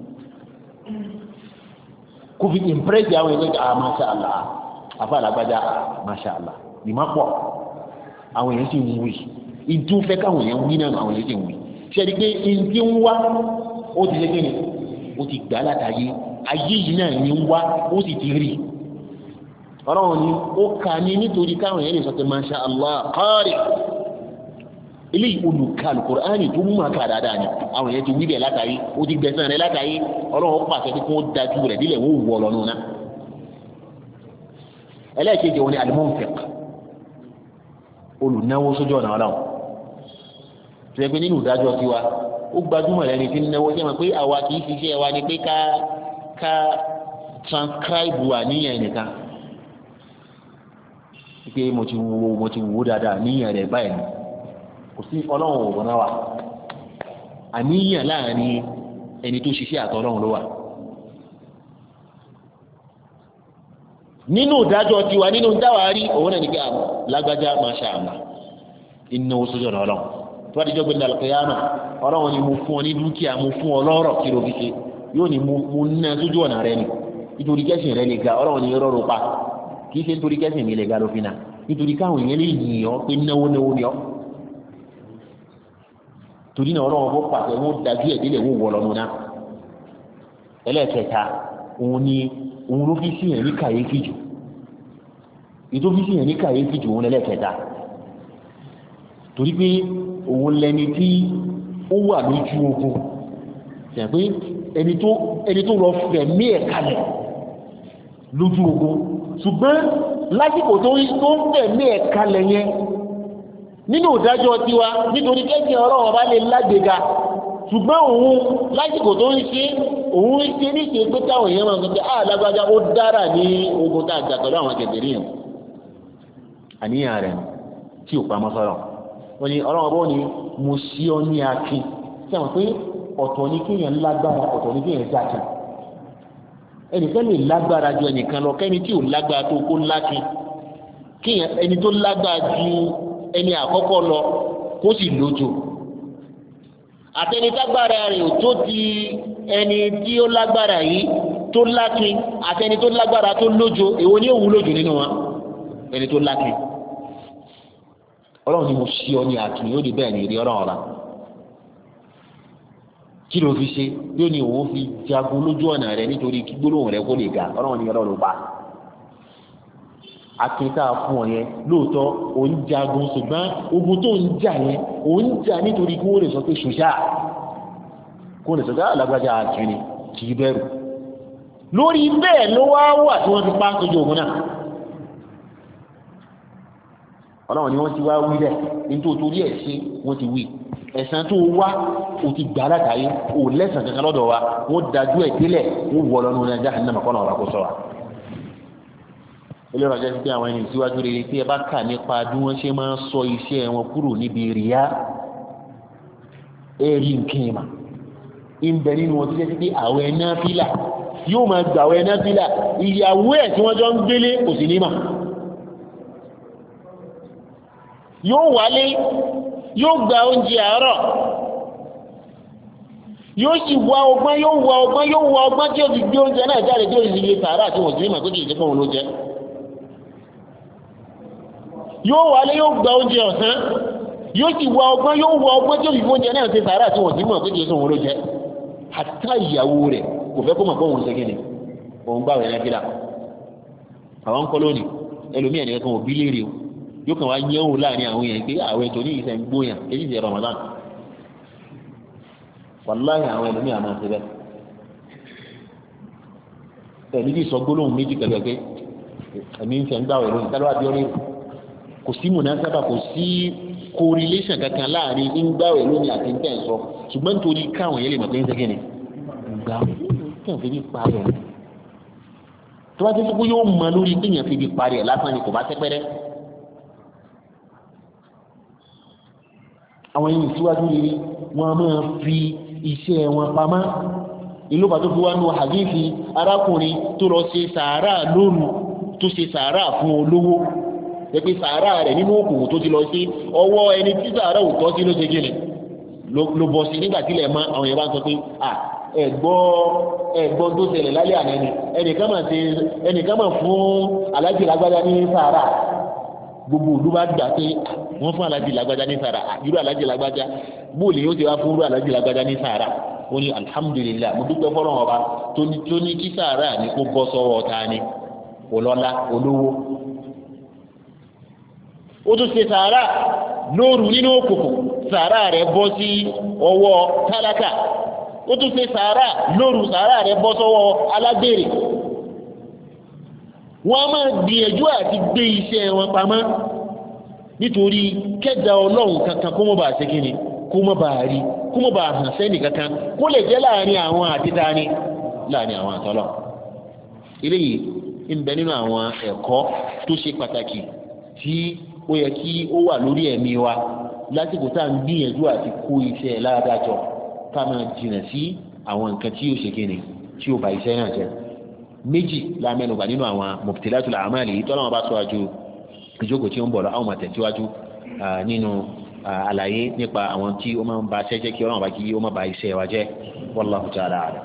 kó fi ìmpírẹ́sì àwọn èèyàn ah masha Allah afọ alágbájá ah masha Allah ní má pọ̀ àwọn èèyàn sì ń wí ìdún fẹ́ káwọn èèyàn wí náà àwọn èèyàn sì ń wí ṣe rí pé ìdí ń wá ó ti lẹ́gbẹ̀ẹ́ ni ó ti gbà látàyé ayé yìí náà ní ń wá ó sì ti rí ọlọ́run ni ó kà ní nítorí káwọn èèyàn lè sọ pé masha Allah qari ilé olùkà Al-Qur'ani tó mú àkà dáadáa ni àwọn èèyàn ti wí bẹ̀ látàyé ó ti gbẹ̀sán rẹ̀ látàyé ọlọ́run pàṣẹ pé kí wọ́n dájú rẹ̀ nílẹ̀ wọ́n wọ̀ lọ́nà náà ẹlẹ́ẹ̀kejì wọn ni al-munfiq olùnáwó sójú ọ̀nà ọlọ́run tó yẹ pé nínú ìdájọ́ tiwa ó gbajúmọ̀ lẹ́ni tí ń náwó jẹ́ mọ̀ pé àwa kì í ṣiṣẹ́ wa ni pé ká ká transcribe àníyàn nìkan pé mo ti wo mo ti wo dáadáa àníyàn rẹ̀ báyìí kò sí ọlọ́run òwò náà wà àníyàn láàrin ẹni tó ṣiṣẹ́ àti ọlọ́run ló wà. nínú ìdájọ́ tiwa nínú dáwàárí òun náà ní pé lágbájá masha Allah ìnáwó sójú ọ̀nà ọlọ́run tó bá dijọ́ gbé ní al-qiyama ọlọ́run ni mo fún ọ ní dúkìá mo fún ọ lọ́rọ̀ kí ló fi ṣe yóò ní mo ná sójú ọ̀nà rẹ ni nítorí kẹ́sìn rẹ lè ga ọlọ́run ni rọrùn pa kì í ṣe nítorí kẹ́sìn mi lè ga ló fi na nítorí káwọn èèyàn lè yìn ọ́ pé náwó náwó ni ọ́ torí náà ọlọ́run bó pàṣẹ wọn dájú ẹ̀ délẹ̀ wọn wọ̀ lọ́nu náà ẹlẹ́ẹ̀kẹta òun ni òun ló fi sí yẹn ní kàyéfì jù ètò fi sí yẹn ní kàyéfì jù òun ẹlẹ́ẹ̀kẹta torí pé òun lẹni tí ó wà lójú ogun ṣe pé ẹni tó ẹni tó lọ fẹ̀mí ẹ̀ kalẹ̀ lójú ogun ṣùgbọ́n lásìkò tó ń fẹ̀mí ẹ̀ kalẹ̀ yẹn nínú ìdájọ́ tiwa nítorí kẹ́sì ọlọ́run ọba lè lágbèga ṣùgbọ́n òun lásìkò tó ń ṣe òun ṣe ní ṣe pé táwọn èèyàn máa ń sọ pé ah lágbájá ó dára ní ogun tá a jà pẹ̀lú àwọn kẹ̀kẹ́ rí yàn àníyàn rẹ̀ tí ò pamọ́ sọ́rọ̀ wọ́n ní ọlọ́run ọba ní mo ṣí ọ ní akin tí a mọ̀ pé ọ̀tọ̀ ní kéèyàn lágbára ọ̀tọ̀ ní kéèyàn jákin ẹnìkan lè lágbára ju ẹnìkan lọ kẹ́ni tí ò lágbára tó kó lákin kéèyàn ẹni tó lágbára ju ẹni àkọ́kọ́ lọ kó sì lójo àtẹnitágbára rẹ̀ ò tó ti ẹni tí ó lágbára yìí tó lákin àtẹni tó lágbára tó lójo èwo ni ó wúlò jù nínú wọn ẹni tó lákin ọlọ́run ni mo ṣí ọ ní akin yóò di bẹ́ẹ̀ ní ìrí ọlọ́run ọ̀la kí ló fi ṣe yóò ní òun fi jagun lójú ọ̀nà rẹ̀ nítorí kí gbólóhùn rẹ̀ kó lè ga ọlọ́run ni ọlọ́run pa akinta fún ọ yẹn lóòótọ́ ò ń jagun ṣùgbọ́n ogun tó ń jà yẹn ò ń jà nítorí kí wọ́n lè sọ pé ṣùṣà kó lè sọ pé alágbájá akínni kì í bẹ̀rù lórí bẹ́ẹ̀ ló wá wà tí wọ́n ti pa sójú ogun náà ọlọ́run ni wọ́n ti wá wí bẹ́ẹ̀ nítorí torí ẹ̀ ṣe wọ́n ti wí ẹ̀san tó wá o ti gbà látàrí o lẹ́san kankan lọ́dọ̀ wa wọ́n dájú ẹ̀ délẹ̀ wọ́n wọ lọ́nu náà jahannama kọ́nà ọ̀rọ̀ kó sọ wa ilé ìrọ̀jẹ́ sí pé àwọn ẹni síwájú rere tí ẹ bá kà nípa bí wọ́n ṣe máa ń sọ iṣẹ́ wọn kúrò níbi rìá ẹ̀rí nǹkan ìmà ìbẹ̀ nínú wọn tó jẹ́ sí pé àwẹ̀ náfílà yóò máa gbà àwẹ̀ náfílà ìyàwó ẹ̀ tí wọ́n jọ ń gbélé kò sí nímà yóò wálé yóò gba oúnjẹ àárọ̀ yóò sì wá ọgbọ́n yóò wá ọgbọ́n yóò wá ọgbọ́n tí ó ti gbé oúnjẹ náà jáde tí ó sì lè sàárà tí wọ́n sì nímà pé kì í ṣe fún òun ló jẹ́ yóò wálé yóò gba oúnjẹ ọ̀sán yóò sì wá ọgbọ́n yóò wá ọgbọ́n tí ó fi oúnjẹ náà ṣe sàárà tí wọ́n sì mọ̀ pé kìí sóhun ló jẹ́ àtà ìyàwó rẹ̀ kò fẹ́ kó mọ̀ pé òun ṣe kíni òun gbà wẹ̀rẹ̀ kíla àwọn kọ́ lónìí ẹlòmíì ẹ̀nìyàn kan ò bí léèrè o yóò kàn wá yẹ́ òun láàrin àwọn èèyàn pé àwọn ètò ní ìṣẹ̀ ń gbóyàn èyí ṣe Ramadan wàláhì àwọn ẹlòmíì àmọ́ ṣe bẹ́ẹ̀ ẹ̀mí bí sọ gbólóhùn méjì kẹ̀kẹ́ pé ẹ̀mí ń fẹ́ ń gbà wẹ̀ lónìí tálọ́ àbí ọ́rẹ́ kò sí munasaba kò sí correlation kankan láàrin ìgbàwẹ̀ lónìí àti ntẹ̀ sọ ṣùgbọ́n nítorí káwọn yẹn lè mọ̀ pé ń sẹ́gẹ̀ ni ìgbàwẹ̀ kí n fi bí parí ẹ̀ tó bá tẹ́sí pé yóò mọ lórí kí n fi bí parí ẹ̀ lásán ni kò bá tẹ́pẹ́rẹ́. àwọn yìí síwájú rere wọn a máa fi iṣẹ́ wọn pamọ́ ìlú bàtó fi wá nu hadithi arákùnrin tó lọ ṣe sàárà lóru tó ṣe sàárà fún olówó pẹ̀pẹ́ sàárà rẹ̀ nínú òkùnkùn tó ti lọ sí ọwọ́ ẹni tí sàárà ò tọ́ sí ló ṣe gíní ló bọ̀ sí nígbà tí ilẹ̀ mọ́ àwọn èèyàn bá ń sọ pé à ẹ̀gbọ́ ẹ̀gbọ́ tó ṣẹlẹ̀ lálẹ́ àná ni ẹnìkan mà ṣe ẹnìkan mà fún alájì lágbádá ní sàárà gbogbo olú bá gbà pé wọ́n fún alájì lágbájá ní sàárà irú alájì lágbájá bóòlù yóò ti wá fún irú alájì lágbájá ní sàárà ó ní alhamdulillah mo dúpẹ́ fọ́lọ́run ọba tó ní tó ní kí sàárà ní kó bọ́ sọ́wọ́ ta ni ọlọ́lá olówó. ó tún ṣe sàárà lóru nínú òkùnkùn sàárà rẹ̀ bọ́ sí ọwọ́ tálákà. ó tún ṣe sàárà lóru sàárà rẹ̀ bọ́ sọ́wọ́ alágbèrè. wọ́n máa gbìyànjú àti gbé iṣẹ́ wọn pamọ́ nítorí kẹjà ọlọ́run kankan kó mọ́ bá ṣe kíni kó mọ́ bá rí kó mọ́ bá hàn sẹ́nì kankan kó lè jẹ́ láàrin àwọn àtìtání láàrin àwọn àtọ́lọ̀. eléyìí ń bẹ nínú àwọn ẹ̀kọ́ tó ṣe pàtàkì tí ó yẹ kí ó wà lórí ẹ̀mí wa lásìkò tá à ń gbìyànjú àti kó iṣẹ́ ládájọ́ ká máa jìnà sí àwọn nǹkan tí yóò ṣe kíni tí ó bà iṣẹ́ náà jẹ́. méjì la mẹ́nubà nínú àwọn mubtilatul a'mali yìí tọ́lọ́wọ́n bá sọ́wájú ìjókòó tí ó ń bọ̀ lọ àwọn máa tẹ̀síwájú nínú àlàyé nípa àwọn tí ó máa ń ba ṣẹ́jẹ́ kí ọlọ́run bá kí ó má ba iṣẹ́ wa jẹ́ wallahu ta'ala a'lam.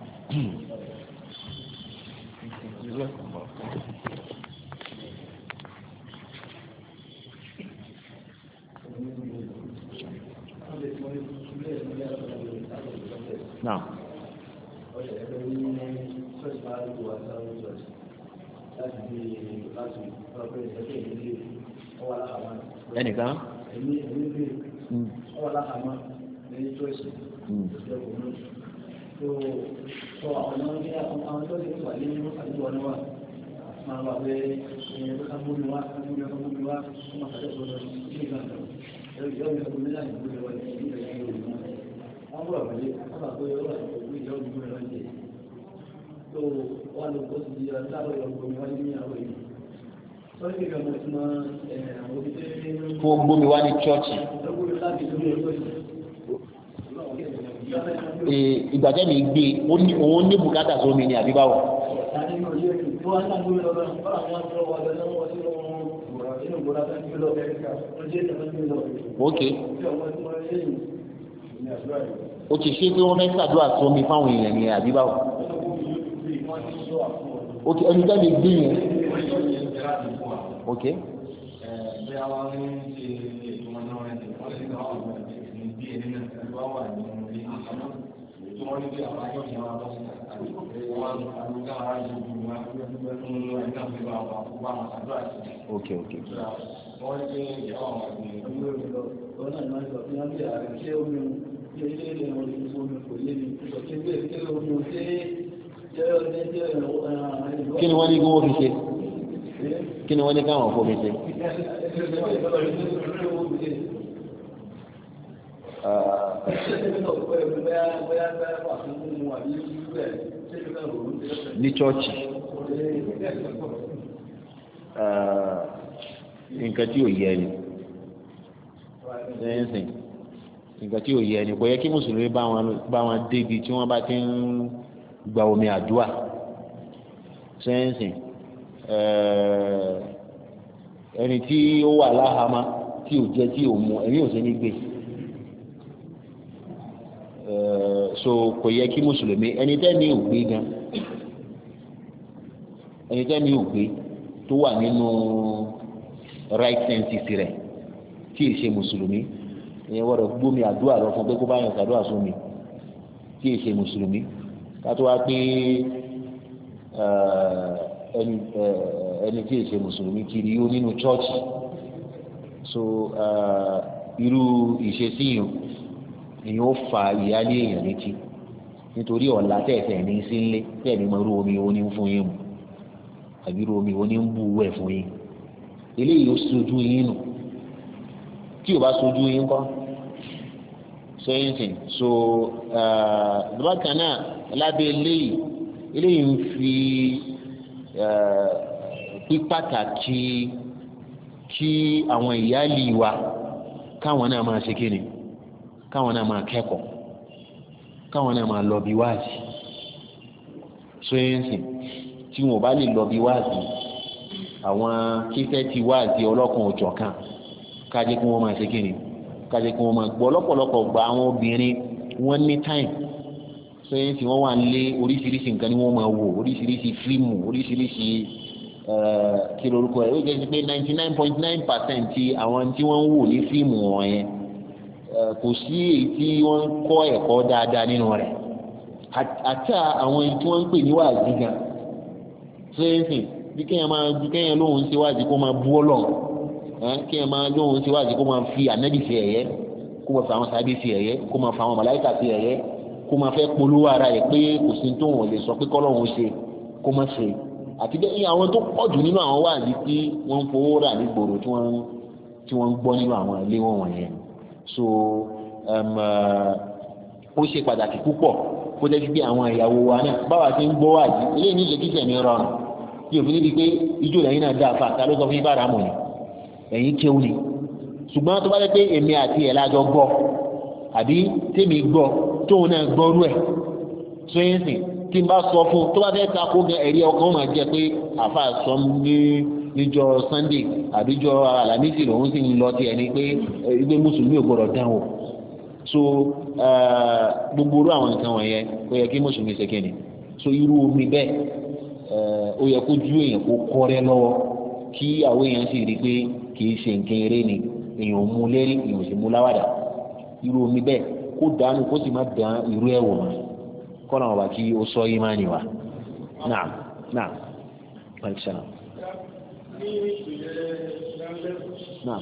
Naam. ẹnìkan ọwọ́ aláhàmá ní choice ìjọba òun tó àwọn ọmọdé àwọn tó ti wà ní àdúgbò wọn wà máa wà pé ẹ̀yẹ tó kábúrú wá kábúrú wá kábúrú wá tó máa kàdé tó lọ sí ìgbà náà ẹ̀rọ ìjọba ìjọba ìjọba ìjọba ìjọba ìjọba ìjọba ìjọba wọ́n bọ̀ wọlé wọ́n bá pé ó wà ní ìjọba ìjọba ìjọba ìjọba tó wà ló kó ti di ọ̀dọ́ àwọn ìjọba wáyé ní àwọn èèyàn sọ́ọ́ kí ìjọba ti máa àwọn òbí fún gbómi wá ní chọ́ọ̀chì. ìgbà tẹ́mi gbé òun ní bùkátà sómi ni àbí báwo. ok o ti ṣe pé wọ́n fẹ́ ṣàdúrà sómi fáwọn èèyàn ni àbí báwo. ok ẹni tẹ́mi gbé yẹn. ok. bí a wá ń ṣe ètò ọmọdé wọn ẹni wọ́n lè gbà wọ́n ní bí ẹni náà tí wọ́n wà ní ilé àkàmọ́ tí wọ́n ní bí àwọn ayọ̀ ní àwọn lọ́sùn àti wọ́n àlùkà ara yìí ju wọn fún ẹni náà fi bá wọn kó bá wọn àdúrà sí. ok ok. wọ́n ní pé ìyàwó àwọn àti ìlú ìlú ọ̀nà ìmọ̀ ìgbà fún yàrá bí ààrẹ ṣé omi ṣe ilé ilé wọn lè fún omi kò yé mi ìṣọ̀kí gbé ìṣẹ́ omi ṣé jẹ́ ọdẹ jẹ́ kí ni wọ́n ní kí wọ́n fi ṣe kí ni wọ́n ní káwọn fún mi ṣe. ní chọ́ọ̀chì nǹkan tí ò yẹ ni ẹ̀sìn nǹkan tí ò yẹ ni kò yẹ kí mùsùlùmí bá wọn débi tí wọ́n bá ti ń gba omi àdúrà sẹ́yìnsìn ẹni tí ó wà láhàámá tí ò jẹ tí ò mu ẹ̀mí ò sí ní gbé so kò yẹ kí mùsùlùmí ẹni tẹ́ni ò gbé gan ẹni tẹ́ni ò gbé tó wà nínú right senses rẹ̀ tí ì ṣe mùsùlùmí ìyẹn wọ́n rẹ̀ gbómi àdúrà lọ fún pé kó bá yàn sàdúrà sómi tí ì ṣe mùsùlùmí ká tó wá pé ẹni ẹni tí èsè mùsùlùmí kiri yóò nínú chọ́ọ̀chì so irú ìṣesí yìí èyàn ó fa ìyáálé èèyàn létí nítorí ọ̀la tẹ̀sẹ̀ ní sí ńlé tẹ̀mí mọ irú omi wo ní ń fún yín mu àbí irú omi wo ní ń bú wẹ̀ fún yín eléyìí ó sojú yín nù tí ò bá sojú yín kọ́ sẹ́yìn sìn so bákan náà lábẹ́ eléyìí eléyìí ń fi pípàtàkì kí àwọn ìyáálé wa káwọn náà máa ṣe kíni káwọn náà máa kẹ́kọ̀ọ́ káwọn náà máa lọ bí wáàsí sóyẹ́nsì tí wọn ò bá lè lọ bí wáàsí àwọn kíkẹ́ ti wáàsí ọlọ́kan òjọ̀ kan kájé kí wọ́n máa ṣe kíni kájé kí wọ́n máa gbọ́ lọ́pọ̀lọpọ̀ gba àwọn obìnrin wọ́n ní táìmù sẹ́yìn tí wọ́n wà nílé oríṣiríṣi nǹkan ni wọ́n máa wò oríṣiríṣi fíìmù oríṣiríṣi kí lorúkọ ẹ̀ ó jẹ́ pé ninety nine point nine percent ti àwọn tí wọ́n ń wò ní fíìmù wọ̀nyẹn kò sí èyí tí wọ́n ń kọ́ ẹ̀kọ́ dáadáa nínú rẹ̀ àti àwọn èyí tí wọ́n ń pè ní wáàzí gan fẹ́ẹ́sìn bí kéèyàn máa bí kéèyàn lóhùn sí wáàzí kó máa bú ọlọ́run kéèyàn máa lóhùn sí wáàzí kó máa fi ànábì sí ẹ̀yẹ kó máa fa àwọn sábẹ́ sí ẹ̀yẹ kó máa fa àwọn màláìkà sí ẹ̀yẹ kó máa fẹ́ polówó ara rẹ̀ pé kò sí tó wọn lè sọ pé kọ́lọ́run ṣe kó má ṣe àti bẹ́ẹ̀ àwọn tó pọ̀ jù nínú àwọn wáàzí tí wọ́n ń fowó rà nígboro tí wọ́n tí wọ́n ń gbọ́ nínú àwọn ilé wọn wọ̀nyẹn so ó ṣe pàtàkì púpọ̀ kó jẹ́ sí pé àwọn ìyàwó wa náà báwa ti ń gbọ́ wáàzí eléyìí ní ìṣèkíṣẹ́ mi rọrùn bí òfin níbi pé ijó lẹ́yìn náà dáa fà tá ló sọ fún yín bá ràmù ni ẹ̀yin kéwù ni ṣùgbọ́n tó bá jẹ́ pé èmi àti ẹ̀ lájọ gbọ́ àbí tèmi gbọ́ tóun náà gbọ́rú ẹ̀ tó yẹn sìn tí n bá sọ fún tó bá fẹ́ ta kó ẹ̀rí ọkàn máa jẹ́ pé àfa sọ ní níjọ́ Sunday àbíjọ́ Alámísì lòun sì ń lọ tiẹ̀ ni pé ẹgbẹ́ mùsùlùmí ò gbọ́dọ̀ dán o so gbogbo irú àwọn nǹkan wọ̀nyẹn ó yẹ kí mùsùlùmí ṣe kéde so irú omi bẹ́ẹ̀ ó yẹ kó ju èèyàn kó kọ́rẹ́ lọ́wọ́ kí àwọn èèyàn sì rí i pé kì í ṣe nǹkan eré ni èèyàn mú lérí èèyàn sì mú láwàdà irú omi bẹ́ẹ̀ kó dànù kó sì má dán irú ẹ̀ wò mọ́ kọ́nà ọba kí ó sọ yìí máa nìwà náà náà alìsàlám. ní ìpìlẹ̀ ìdánilẹ́ náà.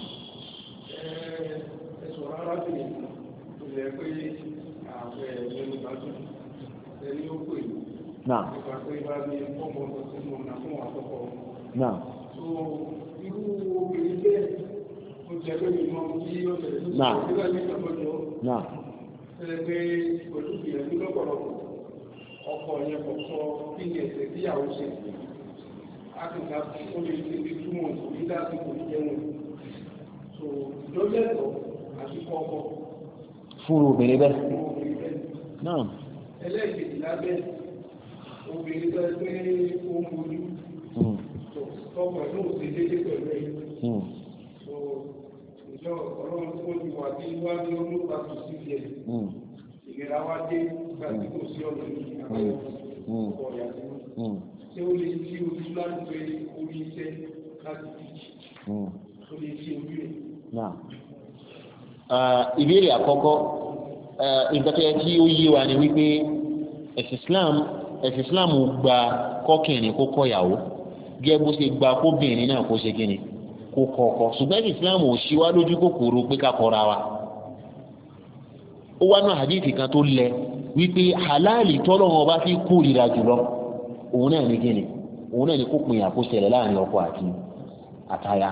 ẹ̀sùn arábìnrin tó yẹ pé ààrẹ ẹ̀rọ ìbájú ẹni ó pè náà. nípa pé bá ní ọmọ ọ̀sán tí mo nà fún àkọ́kọ́. náà. so irú obìnrin bẹ́ẹ̀ ó jẹ́ pé mi mọ kí ó tẹ̀lé tó náà. ti ṣe ní ìtọ́jọ́. náà. ṣẹlẹ̀ pé pẹ̀lú ìgbìyànjú lọ́pọ̀lọpọ̀ ọkọ yẹn kò sọ kí ni ẹsẹ̀ tíyàwó ṣe àtìgbà ó lè ṣe bí túmọ̀ ní lásìkò ìjẹun so lọ́lẹ́tọ̀ àti kọ́kọ́. fún obìnrin bẹ́ẹ̀. fún obìnrin bẹ́ẹ̀. náà. ẹlẹ́ẹ̀kejì lábẹ́ obìnrin bẹ́ẹ̀ pé ó ń bojú tọkọ̀ ẹ̀ náà ṣe déédéé pẹ̀lú ẹ̀. so ìjọ ọlọ́run tó ti wà ní iwájú olóògbà tó sí ẹ̀. ìlera wa dé nígbà tí kò sí ọ̀nà ní àwọn ọkọ̀ ìyàtọ̀ ṣé ó lè ṣí ojú láti pé orí iṣẹ́ láti fi ó lè ṣí ojú rẹ̀. ìbéèrè àkọ́kọ́ nǹkan tó yẹ kí ó yé wa ni wípé ẹ̀sìn Islam ẹ̀sìn Islam gba kọ́kìnrin kó kọ́yàwó gẹ́gẹ́ bó ṣe gba kóbìnrin náà kó ṣe kíni kó kọ́kọ́ ṣùgbọ́n ẹ̀sìn Islam ò ṣí wá lójú kòkòrò pé ká kọ́ra wa ó wá náà hadithi kan tó lẹ wípé halali tọ́lọ́wọ́n bá fi kórìíra jùlọ òun náà ní kíni òun náà ní kó pin àkóṣẹlẹ̀ láàrin ọkọ àti àtaya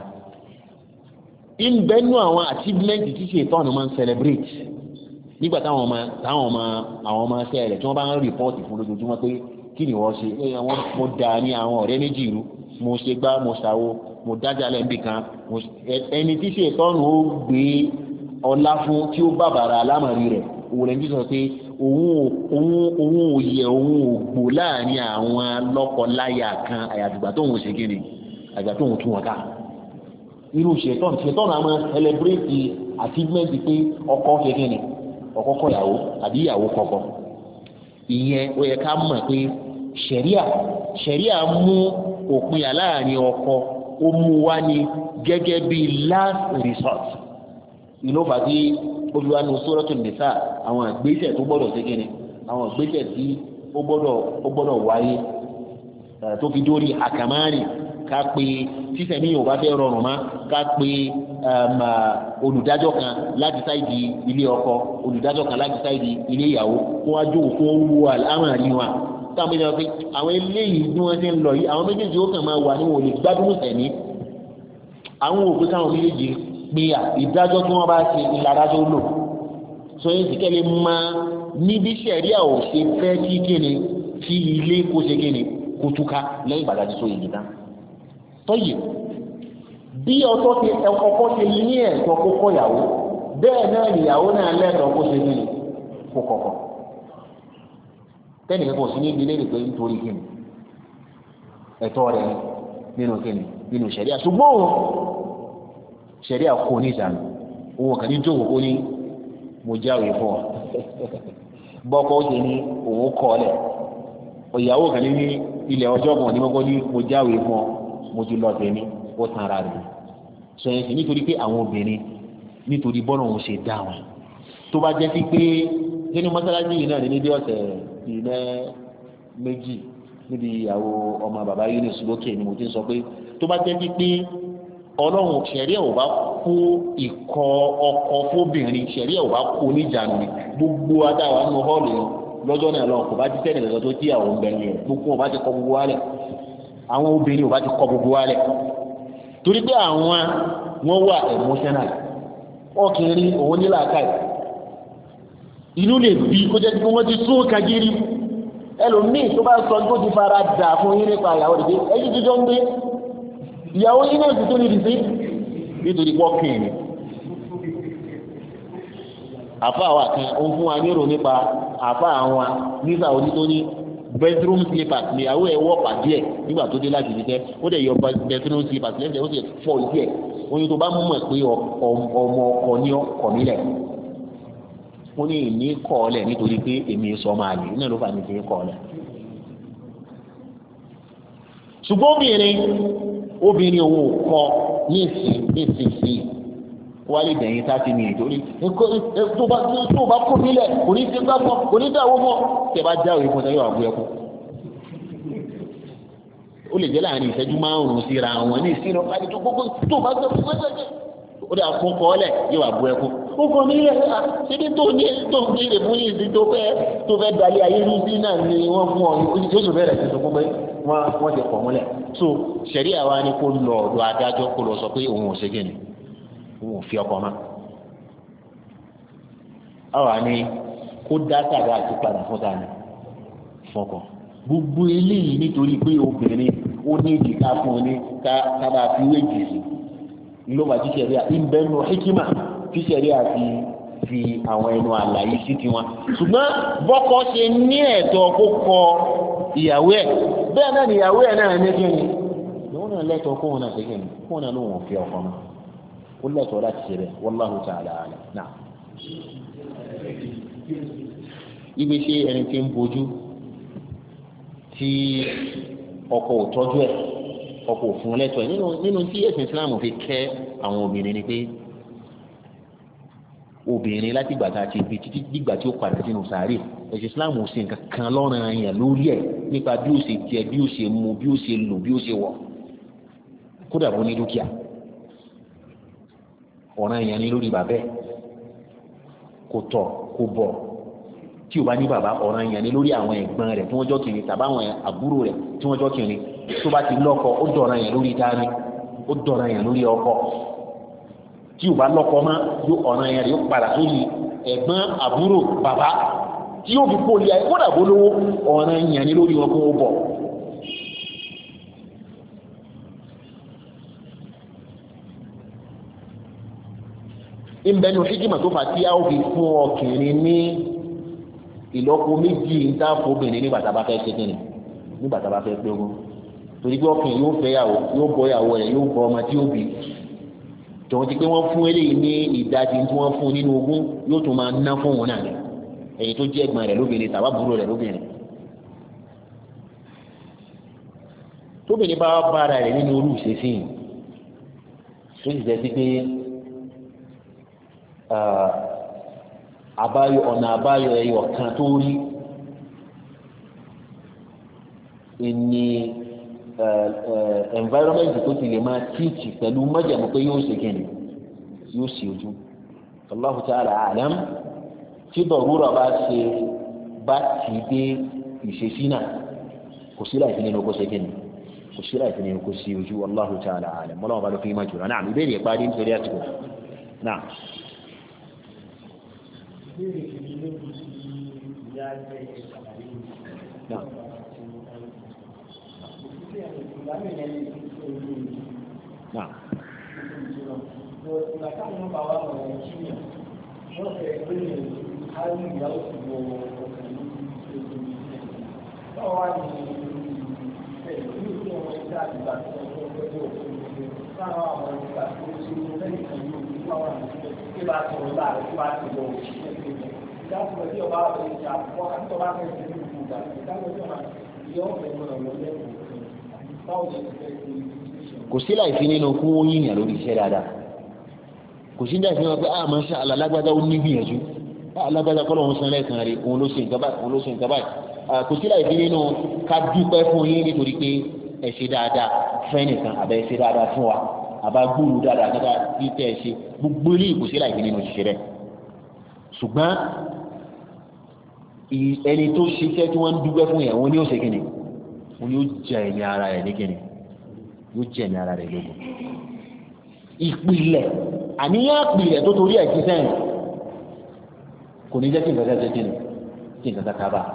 ìbẹ́nu àwọn achievement tí ṣe ìtọ́nù máa ń celebrate nígbà táwọn ọmọ táwọn ọmọ àwọn ọmọ ṣẹ́ rẹ̀ tí wọ́n bá ń rìpọ́ọ̀tì fún lójoojúmọ́ pé kí ni wọ́n ṣe mo dà ní àwọn ọ̀rẹ́ méjì irú mo ṣe gbá mo ṣàwo mo dájà lẹ́ǹbì kan ẹni tí ṣe ìtọ́nù ó gbé ọlá fún tí ó bàbàrà alámọ̀rí rẹ̀ òun lẹ́ni tí sọ pé òun ò yẹ òun ò gbò láàrin àwọn lọ́kọ-láya kan àyàtìgbà tóun ṣe kíni àgbà tóun tún wọn ká irú ṣètọ́nù ṣètọ́nù àwọn celebrate achievement pé ọkọ ṣe kíni ọkọ kọyàwó àbí ìyàwó kọ́kọ́ ìyẹn ó yẹ ká mọ̀ pé ṣẹ̀ríà ṣẹ̀ríà mú òpin àláàrin ọkọ ó mú wá ní gẹ́gẹ́ bí last resort ìlú fàtí olùwànú Suratul Nisa àwọn ìgbésẹ̀ tó gbọ́dọ̀ ṣe kíni àwọn ìgbésẹ̀ tí ó gbọ́dọ̀ ó gbọ́dọ̀ wáyé tó fi dórí àkàmárì ká pé sísẹ̀mí yóò bá fẹ́ rọrùn má ká pé olùdájọ́ kan láti sáìdì ilé ọkọ olùdájọ́ kan láti sáìdì ilé ìyàwó kó wá jó kó wú àlámàrí wa táwọn méjì wọn pé àwọn eléyìí bí wọ́n ṣe ń lọ yìí àwọn méjèèjì ó kàn máa wà ní wọn ò lè gbádùn sẹ̀mí àwọn òpin káwọn méjèèjì pé ìdájọ́ tí wọ́n bá ṣe ìlàdájọ́ lò sọ yẹn sì kẹ́lẹ́ máa níbi sẹ̀ríà ò ṣe fẹ́ kí kíni kí ilé kó ṣe kíni kó túká lẹ́yìn ìgbàdájú sóyè nìkan tọ́yì bí ọtọ́ ti ọkọ̀ ti ní ẹ̀tọ́ kó kọ́yàwó bẹ́ẹ̀ náà ìyàwó náà lẹ́tọ̀ọ́ kó ṣe kíni kó kọ́kọ́ tẹ́nì kẹ́kọ̀ọ́ sí ní ibi lẹ́yìn pé nítorí kíni ẹ̀tọ́ rẹ̀ nínú kíni nínú ṣẹ̀ríà ṣùgbọ́n ṣẹ̀ríà kò ní ìsàmì òun kàn ní jókòó kó ní mo jáwèé fún ọ bọ́kọ́ ṣe ní òun kọ́ ọ̀lẹ̀ ìyàwó kan ní ilẹ̀ ọjọ́ kan ní mọ́kọ́ ní mo jáwèé fún ọ mo ti lọ tèmi ó tan ara rẹ̀ sọ yẹn sì nítorí pé àwọn obìnrin nítorí bọ́nà òun ṣe dá wọn tó bá jẹ́ sí pé nínú mọ́sálásí yìí náà ní níbi ọ̀sẹ̀ bíi mẹ́ méjì níbi ìyàwó ọmọ bàbá Yunus lókè ni mo ti ń sọ pé tó bá jẹ́ sí pé ọlọ́run ṣẹ̀ríà ò bá kó ìkọ̀ ọkọ fóbìnrin ṣẹ̀ríà ò bá kó níjànú ni gbogbo adáwa nínú họ́ọ̀lù yẹn lọ́jọ́ náà lọ́wọ́ kò bá ti sẹ́ni lọ́jọ́ tó tí àwọn ń bẹ̀rẹ̀ yẹn gbogbo ò bá ti kọ gbogbo wálẹ̀ àwọn obìnrin ò bá ti kọ gbogbo wálẹ̀ torí pé àwọn wọ́n wà emotional ọkùnrin òun nílà káì inú lè bí kó jẹ́ pé wọ́n ti sún kagiri ẹlòmíì tó bá sọ tó ti fara dà fún yín nípa ìyàwó rẹ̀ ẹ̀yìn tó jọ ń gbé ìyàwó yín náà sì tó ní ìdíje nítorí pọ́kìn ni àfa wa kan ó ń fún wa nírò nípa àfa àwọn nígbà orí tó ní bedroom slippers ní ìyàwó ẹ̀ wọ́ pàdé ẹ̀ nígbà tó dé láti ìdíjẹ́ ó dẹ̀ yọ bedroom slippers lẹ́sẹ̀ ó sì fọ́ ìdí ẹ̀ oyin tó bá mọ̀ pé ọmọ ọkọ ní ọkọ nílẹ̀ ó ní ìní kọ́ ọ lẹ̀ nítorí pé èmi sọ máa lè náà ló fà ní ìdí kọ́ ọ lẹ̀ ṣùgbọ́n obìnrin obìnrin òun ò kọ ní ìsìn ní ìsinsìn wálé dẹ̀yìn sáti ní ìtorí tó bá kó nílẹ̀ kò ní ṣe gbá fún kò ní dáwó mọ́ tẹ bá já òye fún ẹ yóò àbú ẹkú ó lè jẹ́ láàrin ìṣẹ́jú márùn-ún síra wọn ní ìsinú àti tó gbogbo tó bá gbé fún ẹgbẹ́ ó dà fún kọ́ọ́lẹ̀ yóò àbú ẹkú ó kọ́ nílẹ̀ ṣíbí tó ní tó ń béèrè fún yìí sí tó fẹ́ tó fẹ́ dalẹ̀ ayé ní sí náà ni wọ́n fún ọ oṣù bẹ̀rẹ̀ sí sọ pé wọ́n ti pọ̀ mọ́lẹ̀ so ṣẹ̀ríà wa ni kó lọ ọ̀dọ̀ adájọ́ kó lọ sọ pé òun ò ṣe gẹ̀ẹ́nì òun ò fi ọkọ mọ́ àwa ni kó dá tàbí àti padà fún ta ni fọkọ gbogbo eléyìí nítorí pé obìnrin ó ní ìdíkà fún un ní ká bá fi wéjì sí ló bá ti ṣẹ̀ríà ìbẹ́nu hikima tí ṣẹ̀ríà fi fi àwọn ẹnu àlàyé sí tiwọn ṣùgbọ́n bọ́kọ ṣe ní ẹ̀tọ́ kó kọ ìyàwó ẹ̀ bẹ́ẹ̀ náà ni ìyàwó ẹ̀ náà ní kí ni ìwọ́n náà lẹ́tọ̀ọ́ kóhun náà ṣe kí ni kóhun náà ló wọ̀n fi ọkọ mọ́ ó lẹ́tọ̀ọ́ láti ṣe rẹ̀ wallahu ta'ala a'lam náà. ibi ṣe ẹni tí ń bojú tí ọkọ ò tọ́jú ẹ̀ ọkọ ò fún lẹ́tọ̀ọ́ ẹ̀ nínú nínú tí ẹ̀sìn Islam fi kẹ́ àwọn obìnrin ni pé obìnrin láti gbàtà àti ibi títí dìgbà tí ó padà sínú sàárè ẹ̀sìn Islam ò sí nǹkan kan lọ́rùn àyàn lórí ẹ̀ nípa bí ó ṣe jẹ bí ó ṣe mu bí ó ṣe lò bí ó ṣe wọ̀ kódà bó ní dúkìá ọ̀ràn àyàn ní lórí bàbẹ́ kò tọ̀ kò bọ̀ tí o bá ní bàbá ọ̀ràn àyàn ní lórí àwọn ẹ̀gbọ́n rẹ̀ tí wọ́n jọ́ kìnrin tàbí àwọn àbúrò rẹ̀ tí wọ́n jọ́ kìnrin tó bá ti lọ́kọ ó dọ̀ràn àyàn lórí dání ó dọ̀ràn àyàn lórí ọkọ tí o bá lọ́kọ mọ́ yóò ọ̀ràn yẹn yóò padà sórí ẹ̀gbọ́n àbúrò bàbá tí yóò fi kóòlì ayé kódà bó lówó ọ̀ràn yẹn ní lórí wọn kó o bọ̀. ìbẹ̀nu hikima tó fà tí a ó fi fún ọkùnrin ní ìlọ́po méjì ń tá fóbìnrin nígbà tá a bá fẹ́ ṣe kíni nígbà tá a bá fẹ́ pé ogún torí pé ọkùnrin yóò fẹ́ yàwó yóò bọ́ yàwó rẹ̀ yóò bọ́ ọmọ tí ó bí tòun ti pé wọ́n fún eléyìí ní ìdajì tí wọ́n fún nínú ogún yóò tún máa ná fún òun náà ni èyí tó jẹ́ ẹ̀gbọ́n rẹ̀ lóbìnrin tàbí àbúrò rẹ̀ lóbìnrin. tóbìnrin bá bára rẹ̀ nínú orú ìṣesí yìí tó sì jẹ́ sí pé àbáyọ ọ̀nà àbáyọ ẹyọ kan tó rí ìní environment tó ti lè máa tíìtì pẹ̀lú májàmú pé yóò ṣe kẹ́ni yóò ṣe ojú Allahu ta'ala a'lam tí dọ̀rúrà bá ṣe bá ti dé ìṣesí náà kò sí láì fi nínú kó ṣe kẹ́ni kò sí láì fi nínú kó ṣe ojú Allahu ta'ala a'lam mọ́lá wọn bá ló fi máa jùlọ náà ìbéèrè ìparí nítorí àsìkò náà. náà Nah. Ìgbà táwọn bá wà wọ̀ ẹ̀ kí ni wọ́n fẹ́ gbé ní àárín ìyàwó ti wọ ọkàn ní ìṣègùn ìṣègùn. Báwo wá ní ẹ̀ ní ìlú ọmọ ìṣẹ́ àtìgbà tí wọ́n fẹ́ gbé òfin ìṣègùn táwọn àwọn ìgbà tó ṣe ní lẹ́yìn kan ní òfin táwọn àti tí bá sọ̀rọ̀ láàrin tí bá ti wọ òṣìṣẹ́ ìṣègùn. Ìdájọ́ tí ọba rẹ̀ ṣe àkọ́kọ́ àti ọba rẹ̀ ṣe ní ìgbà ìdájọ́ tí ọba ìyọ́ ọ̀fẹ́ mọ̀ ọ̀rọ̀ lẹ́yìn báwo ni ìfẹ́ ti ṣe kò sí láì fi nínú kún ó yíyàn lórí iṣẹ́ dáadáa kò sí láì fi wọn pé ah masha Allah alágbádá ó ní gbìyànjú alágbádá kọ́ lóun san lẹ́sàn rẹ̀ òun ló ṣe nǹkan báyìí òun ló ṣe nǹkan báyìí kò sí láì fi nínú ká dúpẹ́ fún yín nítorí pé ẹ ṣe dáadáa fẹ́ nìkan àbẹ́ ṣe dáadáa fún wa àbá gbúrú dáadáa nígbà tí tẹ́ ẹ ṣe gbogbo ilé kò sí láì fi nínú ṣiṣẹ́ rẹ̀ ṣùgbọ́n ẹni tó ṣiṣẹ́ tí wọ́n ń dúpẹ́ fún yẹn wọ́n ní ó ṣe kíni wọ́n yóò jẹ ẹ̀mí ara rẹ̀ ní kíni yóò jẹ ẹ̀mí ara rẹ̀ lógun ìpìlẹ̀ àníyàn ìpìlẹ̀ tó torí ẹ̀ ṣiṣẹ́ yẹn kò ní jẹ́ kí nǹkan ṣe kíni kí nǹkan ṣe kábà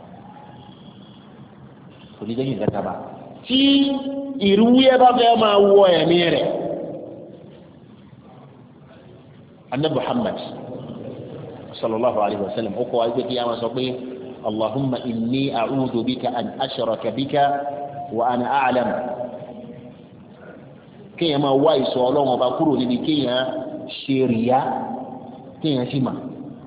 kò ní jẹ́ kí nǹkan ṣe kábà tí ìrúwúyẹ́ bá fẹ́ máa wọ ẹ̀mí rẹ̀ Annabi Muhammad sallallahu alayhi wa sallam ó kọ́ wáyé pé kí a máa sọ pé allahumma inni a'udhu bika an ashraka bika wa ana a'lam kéèyàn máa wá ìṣọ́ ọlọ́run ọba kúrò níbi kéèyàn ṣe rìyá kéèyàn sì mà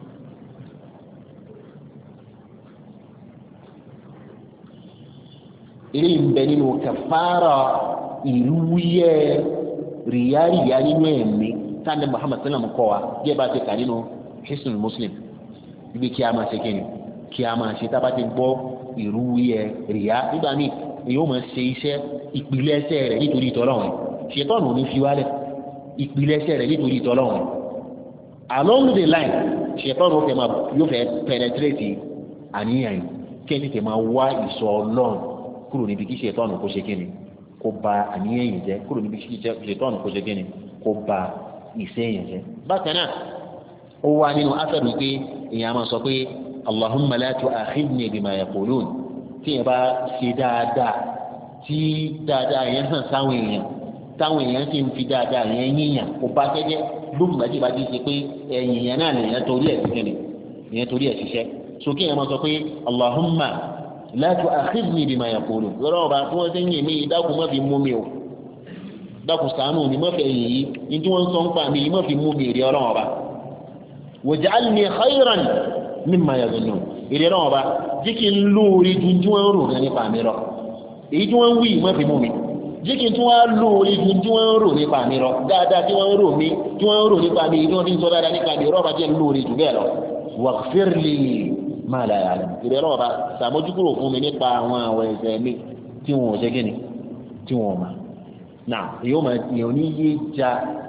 eré ìbẹ nínú kàfàrà ìrúwúyẹ́ rìyá rìyá nínú ẹ̀mí tánà Muhammad sallam kọ́ wa bí ẹ bá ti kà nínú Hisnul Muslim ibi kí a máa ṣe kíni kí a máa ṣe tá a bá ti gbọ́ ìrúwúyẹ́ rìyá nígbà míì èyí ó máa ṣe iṣẹ́ ìpìlẹ̀ ẹsẹ̀ rẹ̀ nítorí ìtọ́lọ́run ṣètọ́nù ní fi wálẹ̀ ìpìlẹ̀ ẹsẹ̀ rẹ̀ nítorí ìtọ́lọ́run along the line ṣètọ́nù ó fẹ́ máa yóò fẹ́ penetrate àníyàn yìí kí ẹni tẹ̀ máa wá ìṣọ́ Ọlọ́run kúrò níbi kí ṣètọ́nù kó ṣe kíni kó ba àníyàn yìí jẹ́ kúrò níbi kí ṣètọ́nù kó ṣe kíni kó ba ìṣe yìí jẹ́ bákan náà ó wá nínú afẹ́rù pé èèyàn máa sọ pé Allahumma la tu'akhidhni bima yaqulun tí yẹn bá ṣe dáadáa tí dáadáa yẹn hàn sáwọn èèyàn táwọn èèyàn sì ń fi dáadáa yẹn yíyàn kó bá jẹ́jẹ́ lóògùn bá ti bá ti ṣe pé ẹ̀yìn yẹn náà lèèyàn torí ẹ̀ ṣiṣẹ́ ni èèyàn torí ẹ̀ ṣiṣẹ́ sókè yẹn máa sọ pé Allahumma la tu'akhidhni bima yaqulun lọ́rọ̀ ọba tí wọ́n ti ń yìn mí dákun má fi mú mi o dákun ṣàánú mi má fẹ́ yìn yìí ní tí wọ́n ń sọ ń pa mi yìí má fi mú mi rí ọlọ́run ọba waj'alni khayran mimma yadhunnun èrè náà ọba jí kí n lóore ju tí wọ́n ń rò nípa mi lọ èyí tí wọ́n ń wí má fi mú mi jí kí n tún wá lóore ju tí wọ́n ń rò nípa mi lọ dáadáa tí wọ́n ń rò mí tí wọ́n ń rò nípa mi tí wọ́n fi ń sọ dáadáa nípa mi rọ́ọ̀bà jẹ́ lóore jù bẹ́ẹ̀ lọ waghfir li ma la ya'lam èrè náà ọba sàmójúkúrò fún mi nípa àwọn àwọn ẹ̀ṣẹ̀ mi tí wọn ò ṣe kí ni tí wọn ò mà náà èyí ó máa èèyàn ní yé ja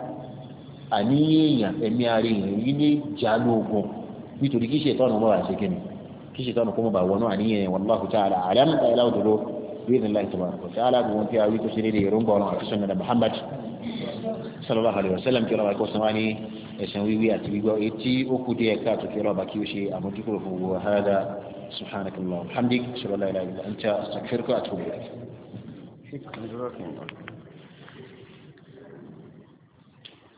àníyàn ẹ̀mí ara èèyàn yìí ní ìjánu ogun nítorí kí ṣètọ́nù mọ́ àṣẹ kí ni kí ṣètọ́nù kó mọ́ bá wọnú àníyàn wallahu ta'ala a'lam ẹ̀lá òdòdó bí ìdílé láì tọ́ba kò ta'ala bí wọ́n ti àwọn tó ṣe dédé èròǹgbà ọ̀nà àti sọ̀nà Muhammad sallallahu alayhi wa sallam kí ọlọ́ba kó sanwó ní ẹ̀sán wíwí àti gbígbọ́ etí ó kú díẹ̀ káàtó kí ọlọ́ba kí ó ṣe àmójúkúrò fún wa hada subhanakallah alhamdik ṣọlá ilaha illa anta astaghfiruka wa atubu ilayk